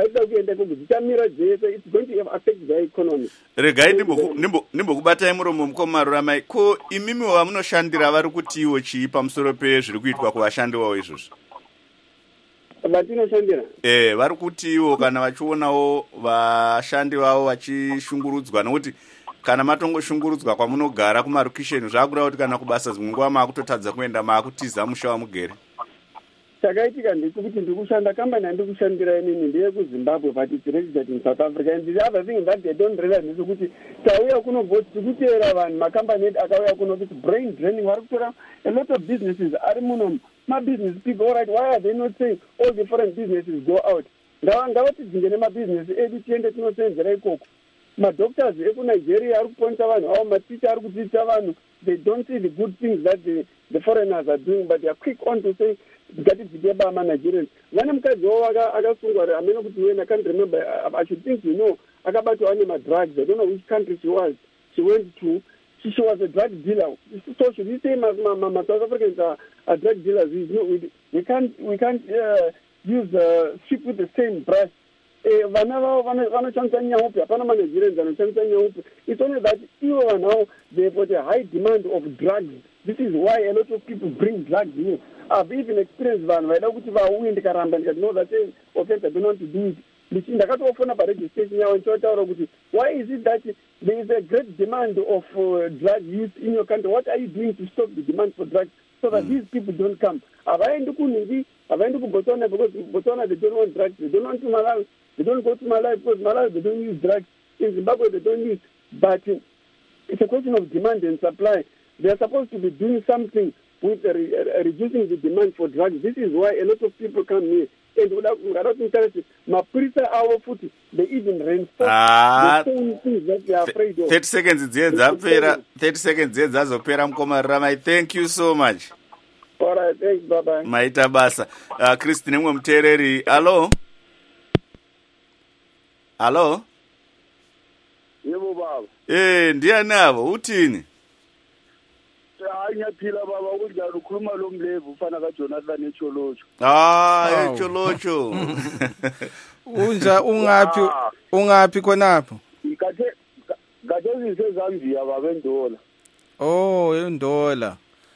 it's going to affect the economy. Regai nimbo kubata muromo mukomarurama ko imimi vamunoshandira vari kuti iwo chipa musoro pezviri kuitwa kuvashandi vavo izvozvo. Vari kuti ivo kana vachionawo vashandi vavo vachishungurudzwa, nokuti kana matongoshungurudzwa kwamunogara kumarukisheni zvakureva kuti kana kubasa dzimwe nguva maakutotadza kuenda maakutiza musha wamugere. Chakaitika ndechekuti ndikushanda kambani yandikushandira inini ndeye kuZimbabwe, but it's registered in South Africa. And the other thing that they don't realize is kuti tauya kuno tikutera vanhu makambani edu akauya kuno kuti brain draining, vari kutora a lot of businesses ari muno. My business people, all right, why are they not saying all the foreign businesses go out? Ngavatidzinge nemabusiness edu tiende tinosenzera ikoko. Madoctors ekuNigeria ari kuponesa vanhu avo, maticha ari kudzidzisa vanhu. They don't see the good things that the foreigners are doing, but they are quick on to say ngatidzideba amaNigerians. Vane mukadzi wavo akasungwa amene kuti when I can't remember, I should think you know, akabatwa ane madrugs. I don't know which country she was. She went to. She was a drug dealer. So should we say South Africans are drug dealers? We can't use sweep with the same brush. It's only that even now they've got a high demand of drugs. This is why a lot of people bring drugs here. I've even experienced that. I know that okay, I don't want to do it. Why is it that there is a great demand of drug use in your country? What are you doing to stop the demand for drugs so that these people don't come? I've been to Botswana because Botswana they don't want drugs. They don't want to Malawi. They don't go to Malawi because Malawi they don't use drugs. In Zimbabwe they don't use. But it's a question of demand and supply. They are supposed to be doing something with reducing the demand for drugs. This is why a lot of people come here. and ungaroti interest mapurisa avo futi they even reinforce the same things that they are afraid of. 30 seconds dziye dzapera, 30 seconds dziye dzazopera mukoma Ramai. Thank you so much. All right, thanks, bye bye. Maita basa. Christine mwe mutereri. Hello. Hello. Yebo baba. Ndiani avo utini? Ngiyaphila baba kunjani ukhuluma lo mlevu ufana kaJonathan eCholocho. eCholocho. Ungaphi khonapho? Ngikathe ngisezambia baba eNdola. eNdola.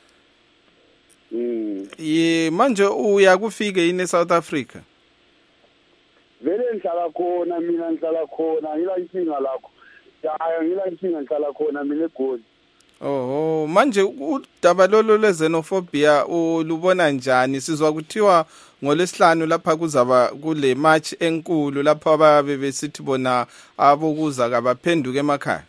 Manje uya kufike yini eSouth Africa? Vele ngihlala khona mina ngihlala khona ngila inkinga lakho. Ngila inkinga ngihlala khona mina eGoli. Manje udaba lolo lwezenophobia ulubona njani? Sizwa kuthiwa ngolesihlanu lapha kuzaba kule march enkulu lapha ababe besithi bona abokuza kabaphenduke emakhaya.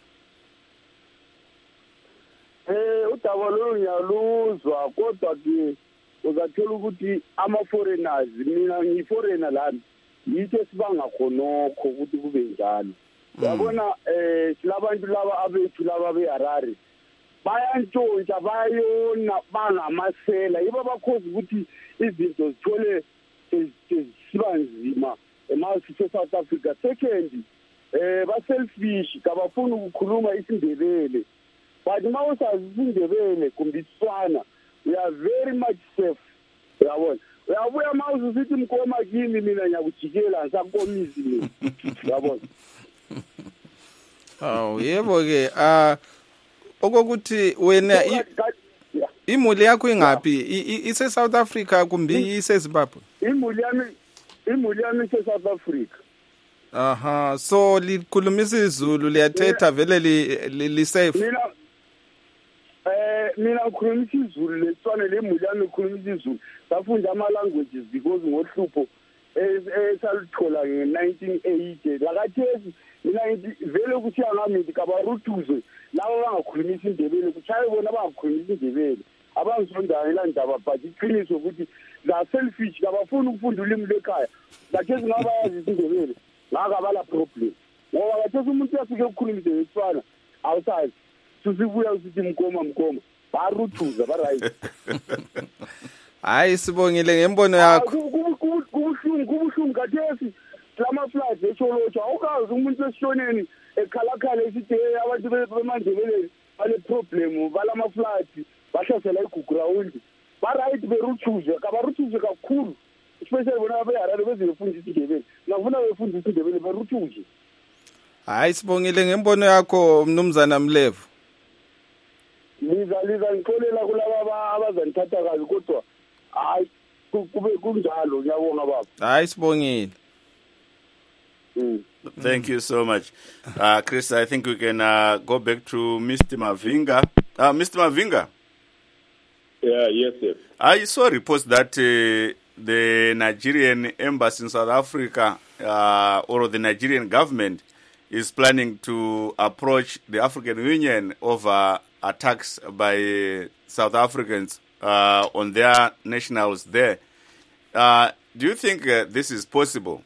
Udaba lolu ngiyaluzwa kodwa ke uzathola ukuthi ama-foreigners mina ngiyi-foreigner lami yitho sibanga khonokho ukuthi kube njalo. Yabona silabantu laba abethu laba beHarare bayantshontsha bayona bangamasela yibo abakhozi ukuthi izinto zithole siba nzima emasise South Africa. Second ba-selfish kabafuni ukukhuluma isiNdebele. But now usazi isiNdebele kumbiswana we are very much safe. Uyabona uyabuya mawuze usithi mkoma kimi mina ngiyakujikela ngisakomisi mina. Uyabona yebo ke okokuthi wena imuli yakho ingaphi? Ise South Africa kumbe ise Zimbabwe? Imuli yami ise South Africa. So likhulumisa izulu liyathetha vele li safe? Mina ngikhulumisa izulu lesitswana lemuli yami ikhulumisa izulu. Safunda ama-languages because ngohlupho esaluthola nge-1980 lakathesi mina vele kuthiya ngami kabaruthuze laba bangakhulumisa indebele kuchaye bona abangakhulumisa indebele abangizondayo elandaba but iqiniso ukuthi la selfish kabafuni ukufunda ulimi lekhaya kathesi ngabayazi isindebele ngakabala problem ngoba kathesi umuntu uyafike ukukhulumisa ngesifana awusazi susibuya usithi mkoma baruthuza baright. Hayi sibongile ngembono yakho. Kubuhlungu kathesi lama-floods eCholocho awukazi umuntu esishoneni ekhalakhala esithi abantu bemandebeleni bale-problem balama-floods bahlasela igugrawundi baright beruthuze kabaruthuze kakhulu especially bona beHarare beze befundisa isindebele ngafuna befundisa isindebele beruthuze. Hayi sibongile ngembono yakho mnumzana Mlevu. Liza ngixolela kulaba abazanithatha kabi kodwa hayi kube kunjalo ngiyabonga baba. Hayi sibongile. Thank you so much. Chris, I think we can go back to Mr. Mavinga. Mr. Mavinga? Yes, sir. I saw reports that the Nigerian embassy in South Africa or the Nigerian government is planning to approach the African Union over attacks by South Africans on their nationals there. Do you think this is possible?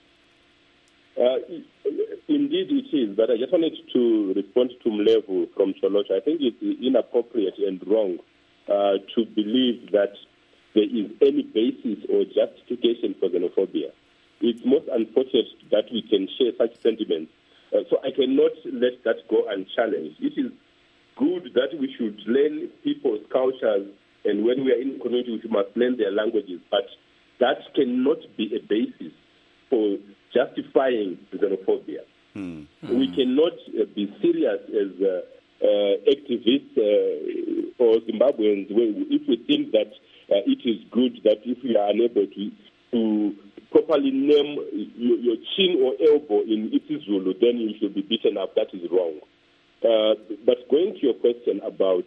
Indeed it is, but I just wanted to respond to Mlevu from Cholocho. I think it's inappropriate and wrong to believe that there is any basis or justification for xenophobia. It's most unfortunate that we can share such sentiments. So I cannot let that go unchallenged. It is good that we should learn people's cultures, and when we are in community, we must learn their languages, but that cannot be a basis for justifying xenophobia. We cannot be serious as activists or Zimbabweans if we think that it is good that if we are unable to properly name your chin or elbow in isiZulu, then you should be beaten up. That is wrong. But going to your question about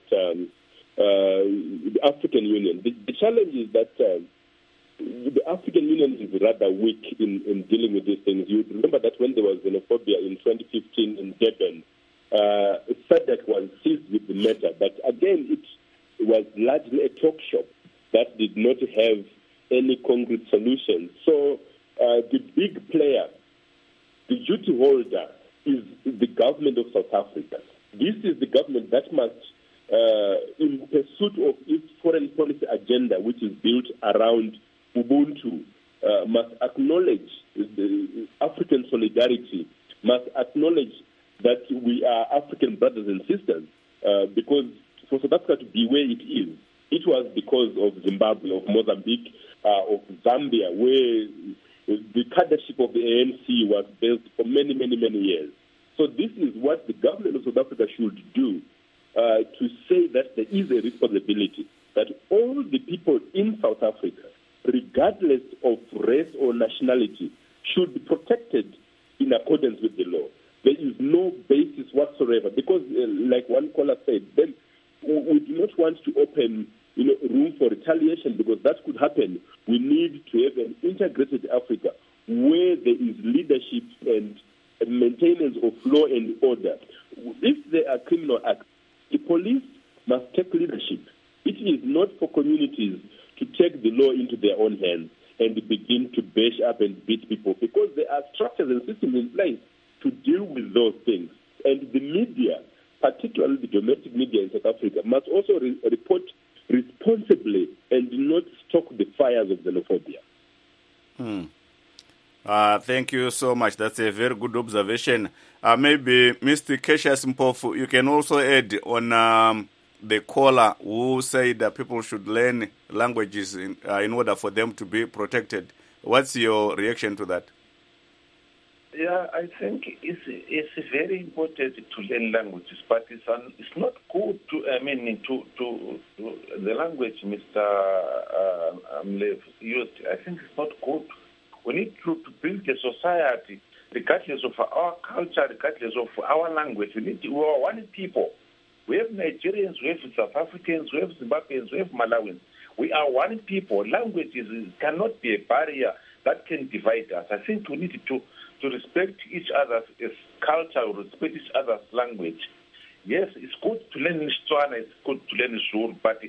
the African Union, the challenge is that the African Union is rather weak in dealing with these things. You remember that when there was xenophobia in 2015 in Durban, SADC was seized with the matter, but again, it was largely a talk shop that did not have any concrete solution. So the big player, the duty holder, is the government of South Africa. This is the government that must, in pursuit of its foreign policy agenda, which is built around Ubuntu, must acknowledge the African solidarity, must acknowledge that we are African brothers and sisters, because for South Africa to be where it is, it was because of Zimbabwe, of Mozambique, of Zambia, where the cadreship of the ANC was built for many, many, many years. So this is what the government of South Africa should do, to say that there is a responsibility that all the people in South Africa, regardless of race or nationality, should be protected in accordance with the law. There is no basis whatsoever, because like one caller said, then we do not want to open room for retaliation, because that could happen. We need to have an integrated Africa where there is leadership and maintenance of law and order. If there are criminal acts, the police must take leadership. It is not for communities to take the law into their own hands and begin to bash up and beat people, because there are structures and systems in place to deal with those things. And the media, particularly the domestic media in South Africa, must also report responsibly and not stoke the fires of xenophobia. Thank you so much. That's a very good observation. Maybe Mr. Cassius Mpofu, you can also add on the caller who said that people should learn languages in order for them to be protected. What's your reaction to that? Yeah, I think it's very important to learn languages, but it's not good to the language Mr. Mlev used. I think it's not good. We need to build a society, regardless of our culture, regardless of our language. We are one people. We have Nigerians, we have South Africans, we have Zimbabweans, we have Malawians. We are one people. Languages cannot be a barrier that can divide us. I think we need to respect each other's culture, respect each other's language. Yes, it's good to learn Setswana, it's good to learn Zulu, but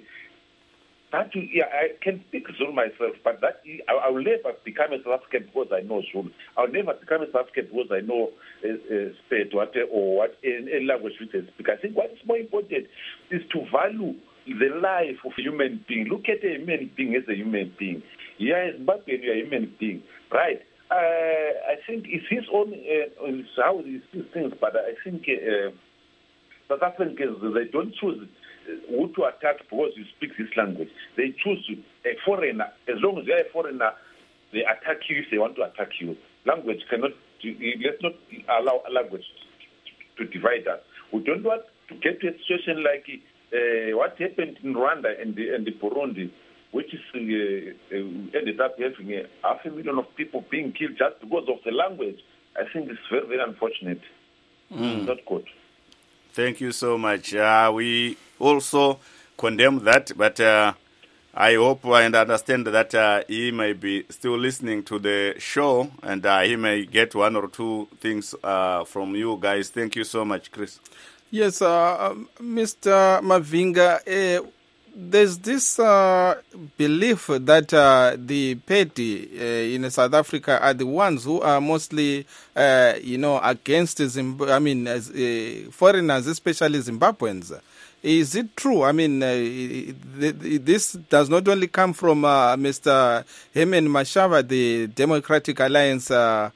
I can speak Zulu myself, but I will never become a South African because I know Zulu. I will never become a South African because I know Sepedi or what any language we can speak. I think what is more important is to value the life of a human being. Look at a human being as a human being. Yeah, as Zimbabwean, you are a human being, right? I think it's his own how he sees things, but I think South Africans, they don't choose who to attack because you speak this language. They choose a foreigner. As long as they are a foreigner, they attack you if they want to attack you. Language cannot, let's not allow language to divide us. We don't want to get to a situation like what happened in Rwanda and the Burundi, which is ended up having 500,000 of people being killed just because of the language. I think it's very, very unfortunate. It's not good. Thank you so much. We also condemn that, but I hope and understand that he may be still listening to the show, and he may get one or two things from you guys. Thank you so much, Chris. Yes, Mr. Mavinga, there's this belief that the petty in South Africa are the ones who are mostly, against foreigners, especially Zimbabweans. Is it true? I mean, this does not only come from Mr. Herman Mashaba, the Democratic Alliance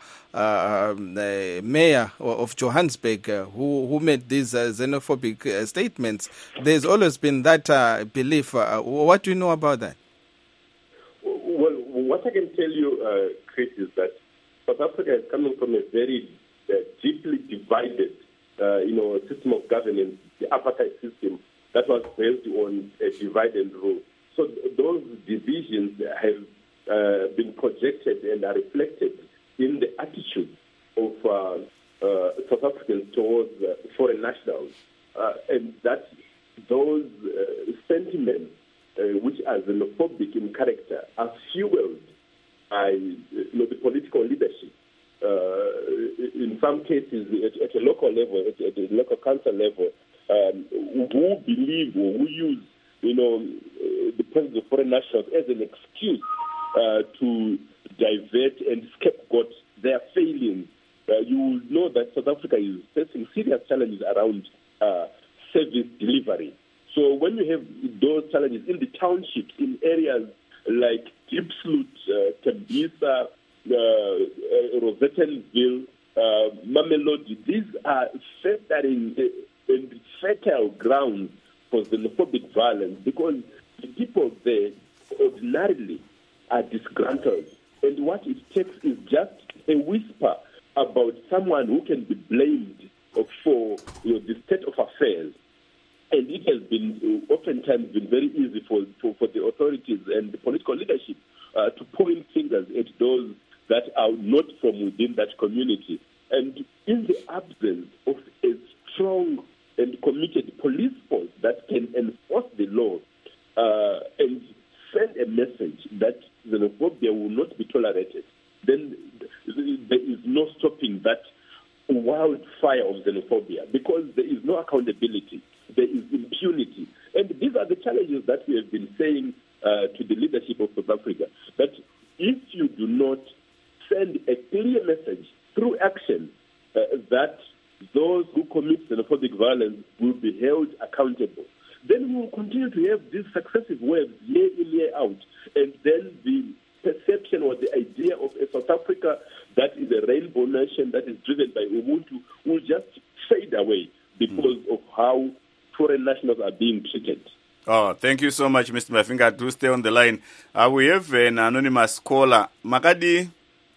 mayor of Johannesburg, who made these xenophobic statements. There's always been that belief. What do you know about that? Well, what I can tell you, Chris, is that South Africa is coming from a very deeply divided, system of governance, the apartheid system that was based on a divide and rule. So those divisions have been projected and are reflected in the attitude of South Africans towards foreign nationals, and that those sentiments, which are xenophobic in character, are fueled by the political leadership. In some cases, at a local level, at the local council level, who believe or who use, the presence of foreign nationals as an excuse to divert and scapegoat their failings. You will know that South Africa is facing serious challenges around service delivery. So when you have those challenges in the townships, in areas like Diepsloot, Tembisa, Rosettenville, Mamelodi, these are festering and fertile grounds for xenophobic violence because the people there ordinarily are disgruntled. And what it takes is just a whisper about someone who can be blamed for the state of affairs. And it has been oftentimes been very easy for the authorities and the political leadership to point fingers at those that are not from within that community. And in the absence of a strong and committed police force that can enforce the law and send a message that xenophobia will not be tolerated, then there is no stopping that wildfire of xenophobia because there is no accountability. There is impunity. And these are the challenges that we have been saying to the leadership of South Africa, that if you do not send a clear message through action that those who commit xenophobic violence will be held accountable, then we will continue to have these successive waves year in, year out. And then the perception or the idea of a South Africa that is a rainbow nation that is driven by Ubuntu will just fade away because of how foreign nationals are being treated. Oh, thank you so much, Mr. Mafinga. Do stay on the line. We have an anonymous caller. Makadi?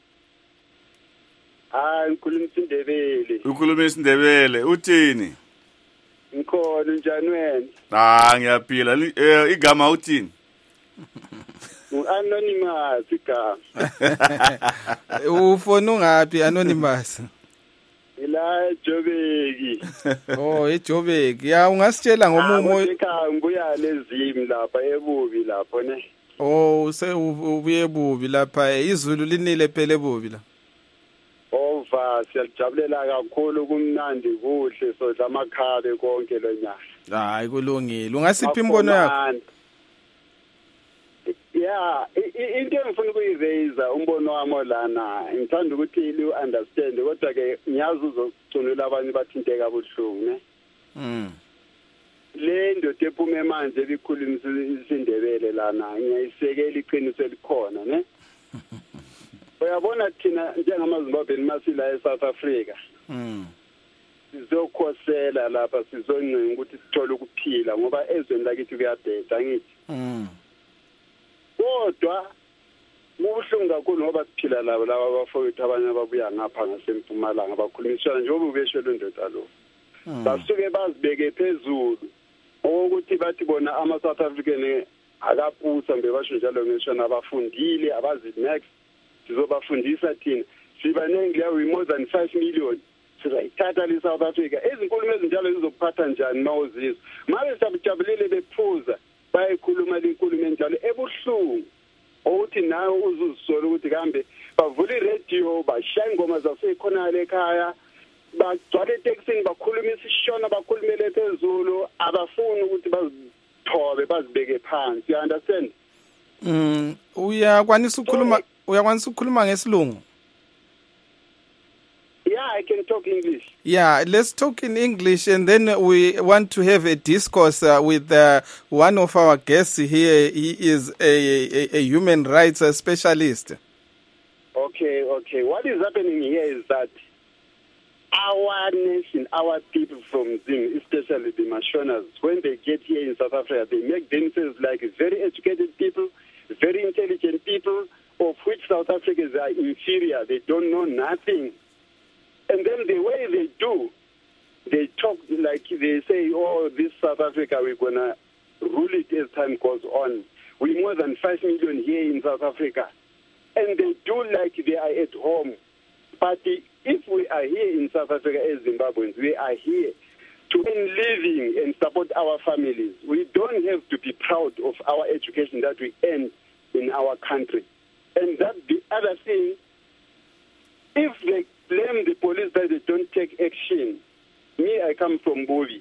Ukhuluma isiNdebele. Uthini? Ngikhona njani wena? Ngiyaphila. Igama uthini? Anonymous igama. Ufona ungaphi Anonymous? Ila Jobeki. Oh, eJobeki. Ya ungasitshela ngomumo. Ngibuya lezimi lapha ebubi lapho ne. Oh, ubuye ebubi lapha. Izulu linile phela ebubi la. Siyajabulela kakhulu kumnandi kuhle sodla amakhabe konke lo nyaka. Hayi kulungile. Ungasiphi imbono yakho? Yeah, into engifuna ukuyiveza umbono wami lana ngithanda ukuthi you understand kodwa ke ngiyazi uzocunula abanye bathinteka kabuhlungu ne. Le ndoda ephuma manje ebikhuluma isiNdebele lana ngiyayisekela iqiniso elikhona ne. Uyabona thina njengamaZimbabwe masila eSouth Africa. Sizokhosela lapha sizoncenga ukuthi sithole ukuphila ngoba ezweni lakithi kuyabheda ngithi. Kodwa kubuhlungu kakhulu ngoba siphila labo laba abafowethu abanye ababuya ngapha ngasempumalanga bakhulumisana njengoba ubesho lo ndoda lo. Basuke bazibeke phezulu ukuthi bathi bona ama-South African akaphusa mbe basho njalo ngisho nabafundile abazi next sizobafundisa thina sibanengi la we more than 5 million sizayithatha le South Africa ezinkulumo ezinjalo zizophatha njani mawuzizwa manje sabujabulile bephuza bayikhuluma lenkulumo enjalo ebuhlungu ukuthi nawe uzuzisola ukuthi kambe bavula iradio bashaya ingoma zasekhona ekhaya bagcwale eTexini bakhuluma isishona bakhulumele phezulu abafuni ukuthi bazithobe bazibeke phansi you understand uyakwanisa ukukhuluma ngesilungu? Yeah, I can talk English. Yeah, let's talk in English, and then we want to have a discourse with one of our guests here. He is a human rights specialist. Okay. What is happening here is that our nation, our people from Zim, especially the Mashonas, when they get here in South Africa, they make themselves like very educated people, very intelligent people, of which South Africans are inferior. They don't know nothing. And then the way they do, they talk like they say, oh, this South Africa, we're going to rule it as time goes on. We're more than 5 million here in South Africa. And they do like they are at home. But if we are here in South Africa as Zimbabweans, we are here to earn living and support our families. We don't have to be proud of our education that we earn in our country. And that the other thing, if they blame the police that they don't take action, me, I come from Bovi.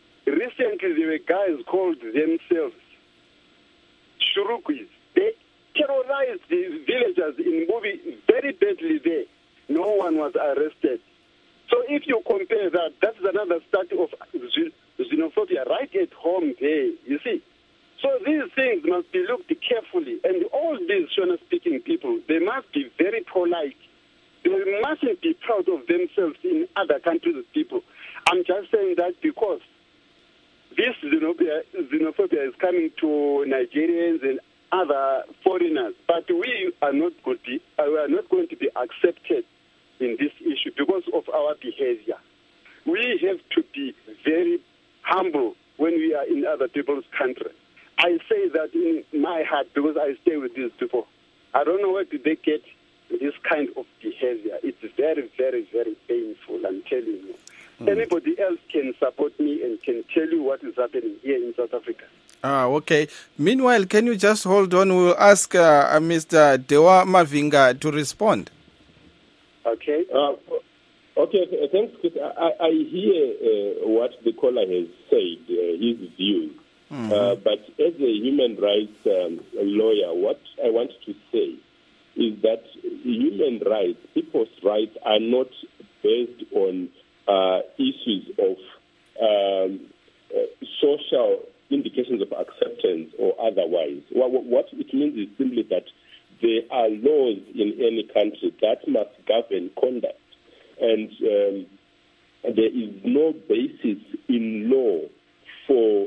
Recently, there were guys called themselves Shurukwis. They terrorized the villagers in Mubi very badly there. No one was arrested. So if you compare that, that's another study of xenophobia right at home there, you see. So these things must be looked carefully. And all these Shona-speaking people, they must be very polite. They mustn't be proud of themselves in other countries' people. I'm just saying that because this xenophobia is coming to Nigerians and other foreigners, but we are not going to be accepted in this issue because of our behavior. We have to be very humble when we are in other people's country. I say that in my heart because I stay with these people. I don't know where did they get this kind of behavior. It's very, very, very painful, I'm telling you. Anybody else can support me and can tell you what is happening here in South Africa. Okay. Meanwhile, can you just hold on? We'll ask Mr. Dewa Mavinga to respond. Okay. Okay, thanks, Chris. I hear what the caller has said, his views. But as a human rights lawyer, what I want to say is that human rights, people's rights, are not based on issues of social indications of acceptance or otherwise. What it means is simply that there are laws in any country that must govern conduct. And there is no basis in law for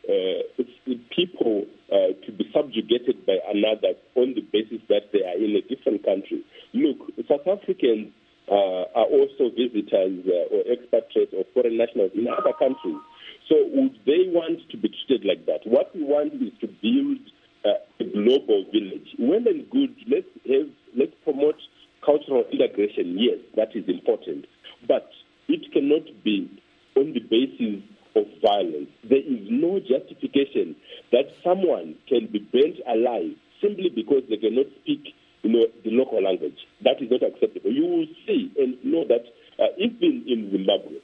people to be subjugated by another on the basis that they are in a different country. Look, South Africans are also visitors or expatriates or foreign nationals in other countries. So would they want to be treated like that? What we want is to build a global village. Well and good, let's promote cultural integration. Yes, that is important. But it cannot be on the basis of violence. There is no justification that someone can be burnt alive simply because they cannot speak the local language. That is not acceptable. You will see and know that even in Zimbabwe,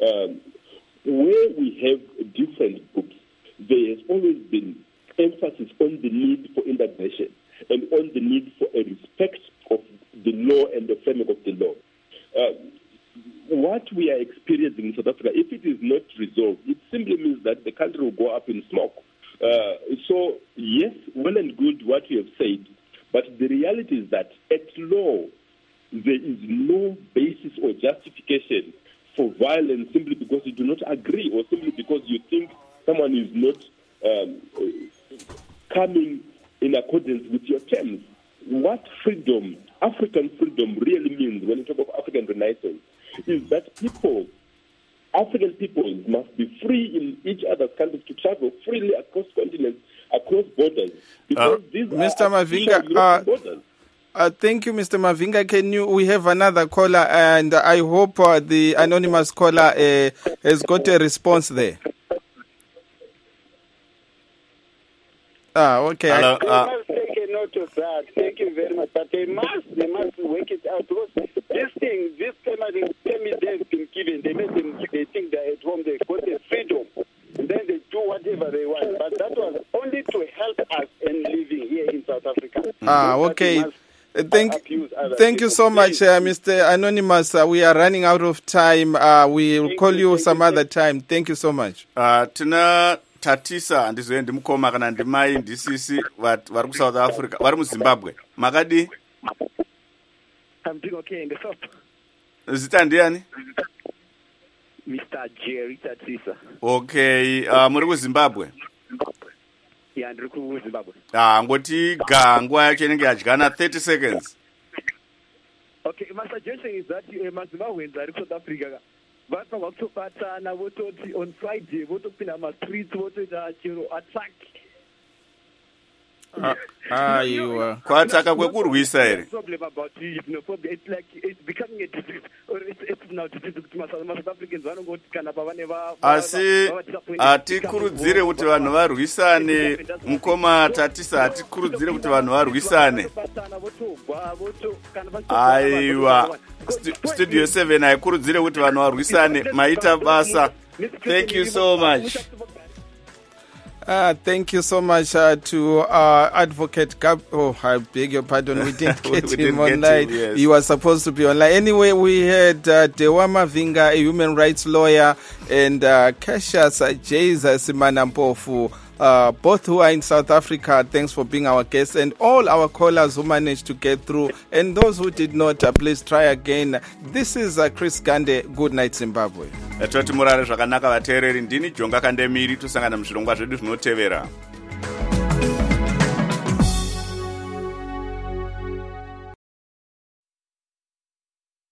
where we have different groups, there has always been emphasis on the need for integration and on the need for a respect of the law and the framework of the law. What we are experiencing in South Africa, if it is not resolved, it simply means that the country will go up in smoke. So, yes, well and good what you have said, but the reality is that at law, there is no basis or justification for violence simply because you do not agree or simply because you think someone is not coming in accordance with your terms. What freedom, African freedom, really means when you talk of African Renaissance is that African peoples must be free in each other's countries to travel freely across continents, across borders. Because these Mr. are Mavinga, borders. Thank you, Mr. Mavinga. We have another caller, and I hope the anonymous caller has got a response there. Okay. Hello, They must take a note of that. Thank you very much. But they must work it out because this permit they've been given, they think they're at home, they've got the freedom, and then they do whatever they want. But that was only to help us in living here in South Africa. Okay. Thank you so much, Mr. Anonymous. We are running out of time. We'll call you some other time. Thank you so much. Tina Tatisa ndizo ndimukoma kana ndimai ndisisi vari ku South Africa vari mu Zimbabwe makadi. I'm doing okay in the south. Zita ndiani? Mr. Jerry Tatisa. Okay, muri ku Zimbabwe? Yeah, ndiri ku Zimbabwe. Ngoti nguva yacho inenge yadyana 30 seconds. Okay, my suggestion is that maZimbabweans ari South Africa vatogwa kutobatana vototi on Friday votopinda mastreets votoita chero attack. Kwataka kwekurwisa here. Problem about xenophobia, it's like it's becoming a disease, or it's now disease kuti South Africans vanongoti kana pavane asi hatikurudzire kuti vanhu varwisane. Mukoma Tatisa, hatikurudzire kuti vanhu varwisane. Aiwa, Studio 7 haikurudzire kuti vanhu varwisane. Maita basa. Thank you so much. Thank you so much to Advocate Gab. Oh, I beg your pardon. We didn't get him online. Yes. He was supposed to be online. Anyway, we had Dewama Vinga, a human rights lawyer, and Cassius Jesus Manampofu, both who are in South Africa. Thanks for being our guests, and all our callers who managed to get through, and those who did not, please try again. This is Chris Gande. Good night, Zimbabwe. Toti murare zvakanaka vateereri. Ndini Jonga Kandemiri. Tosangana muzvirongwa zvedu zvinotevera.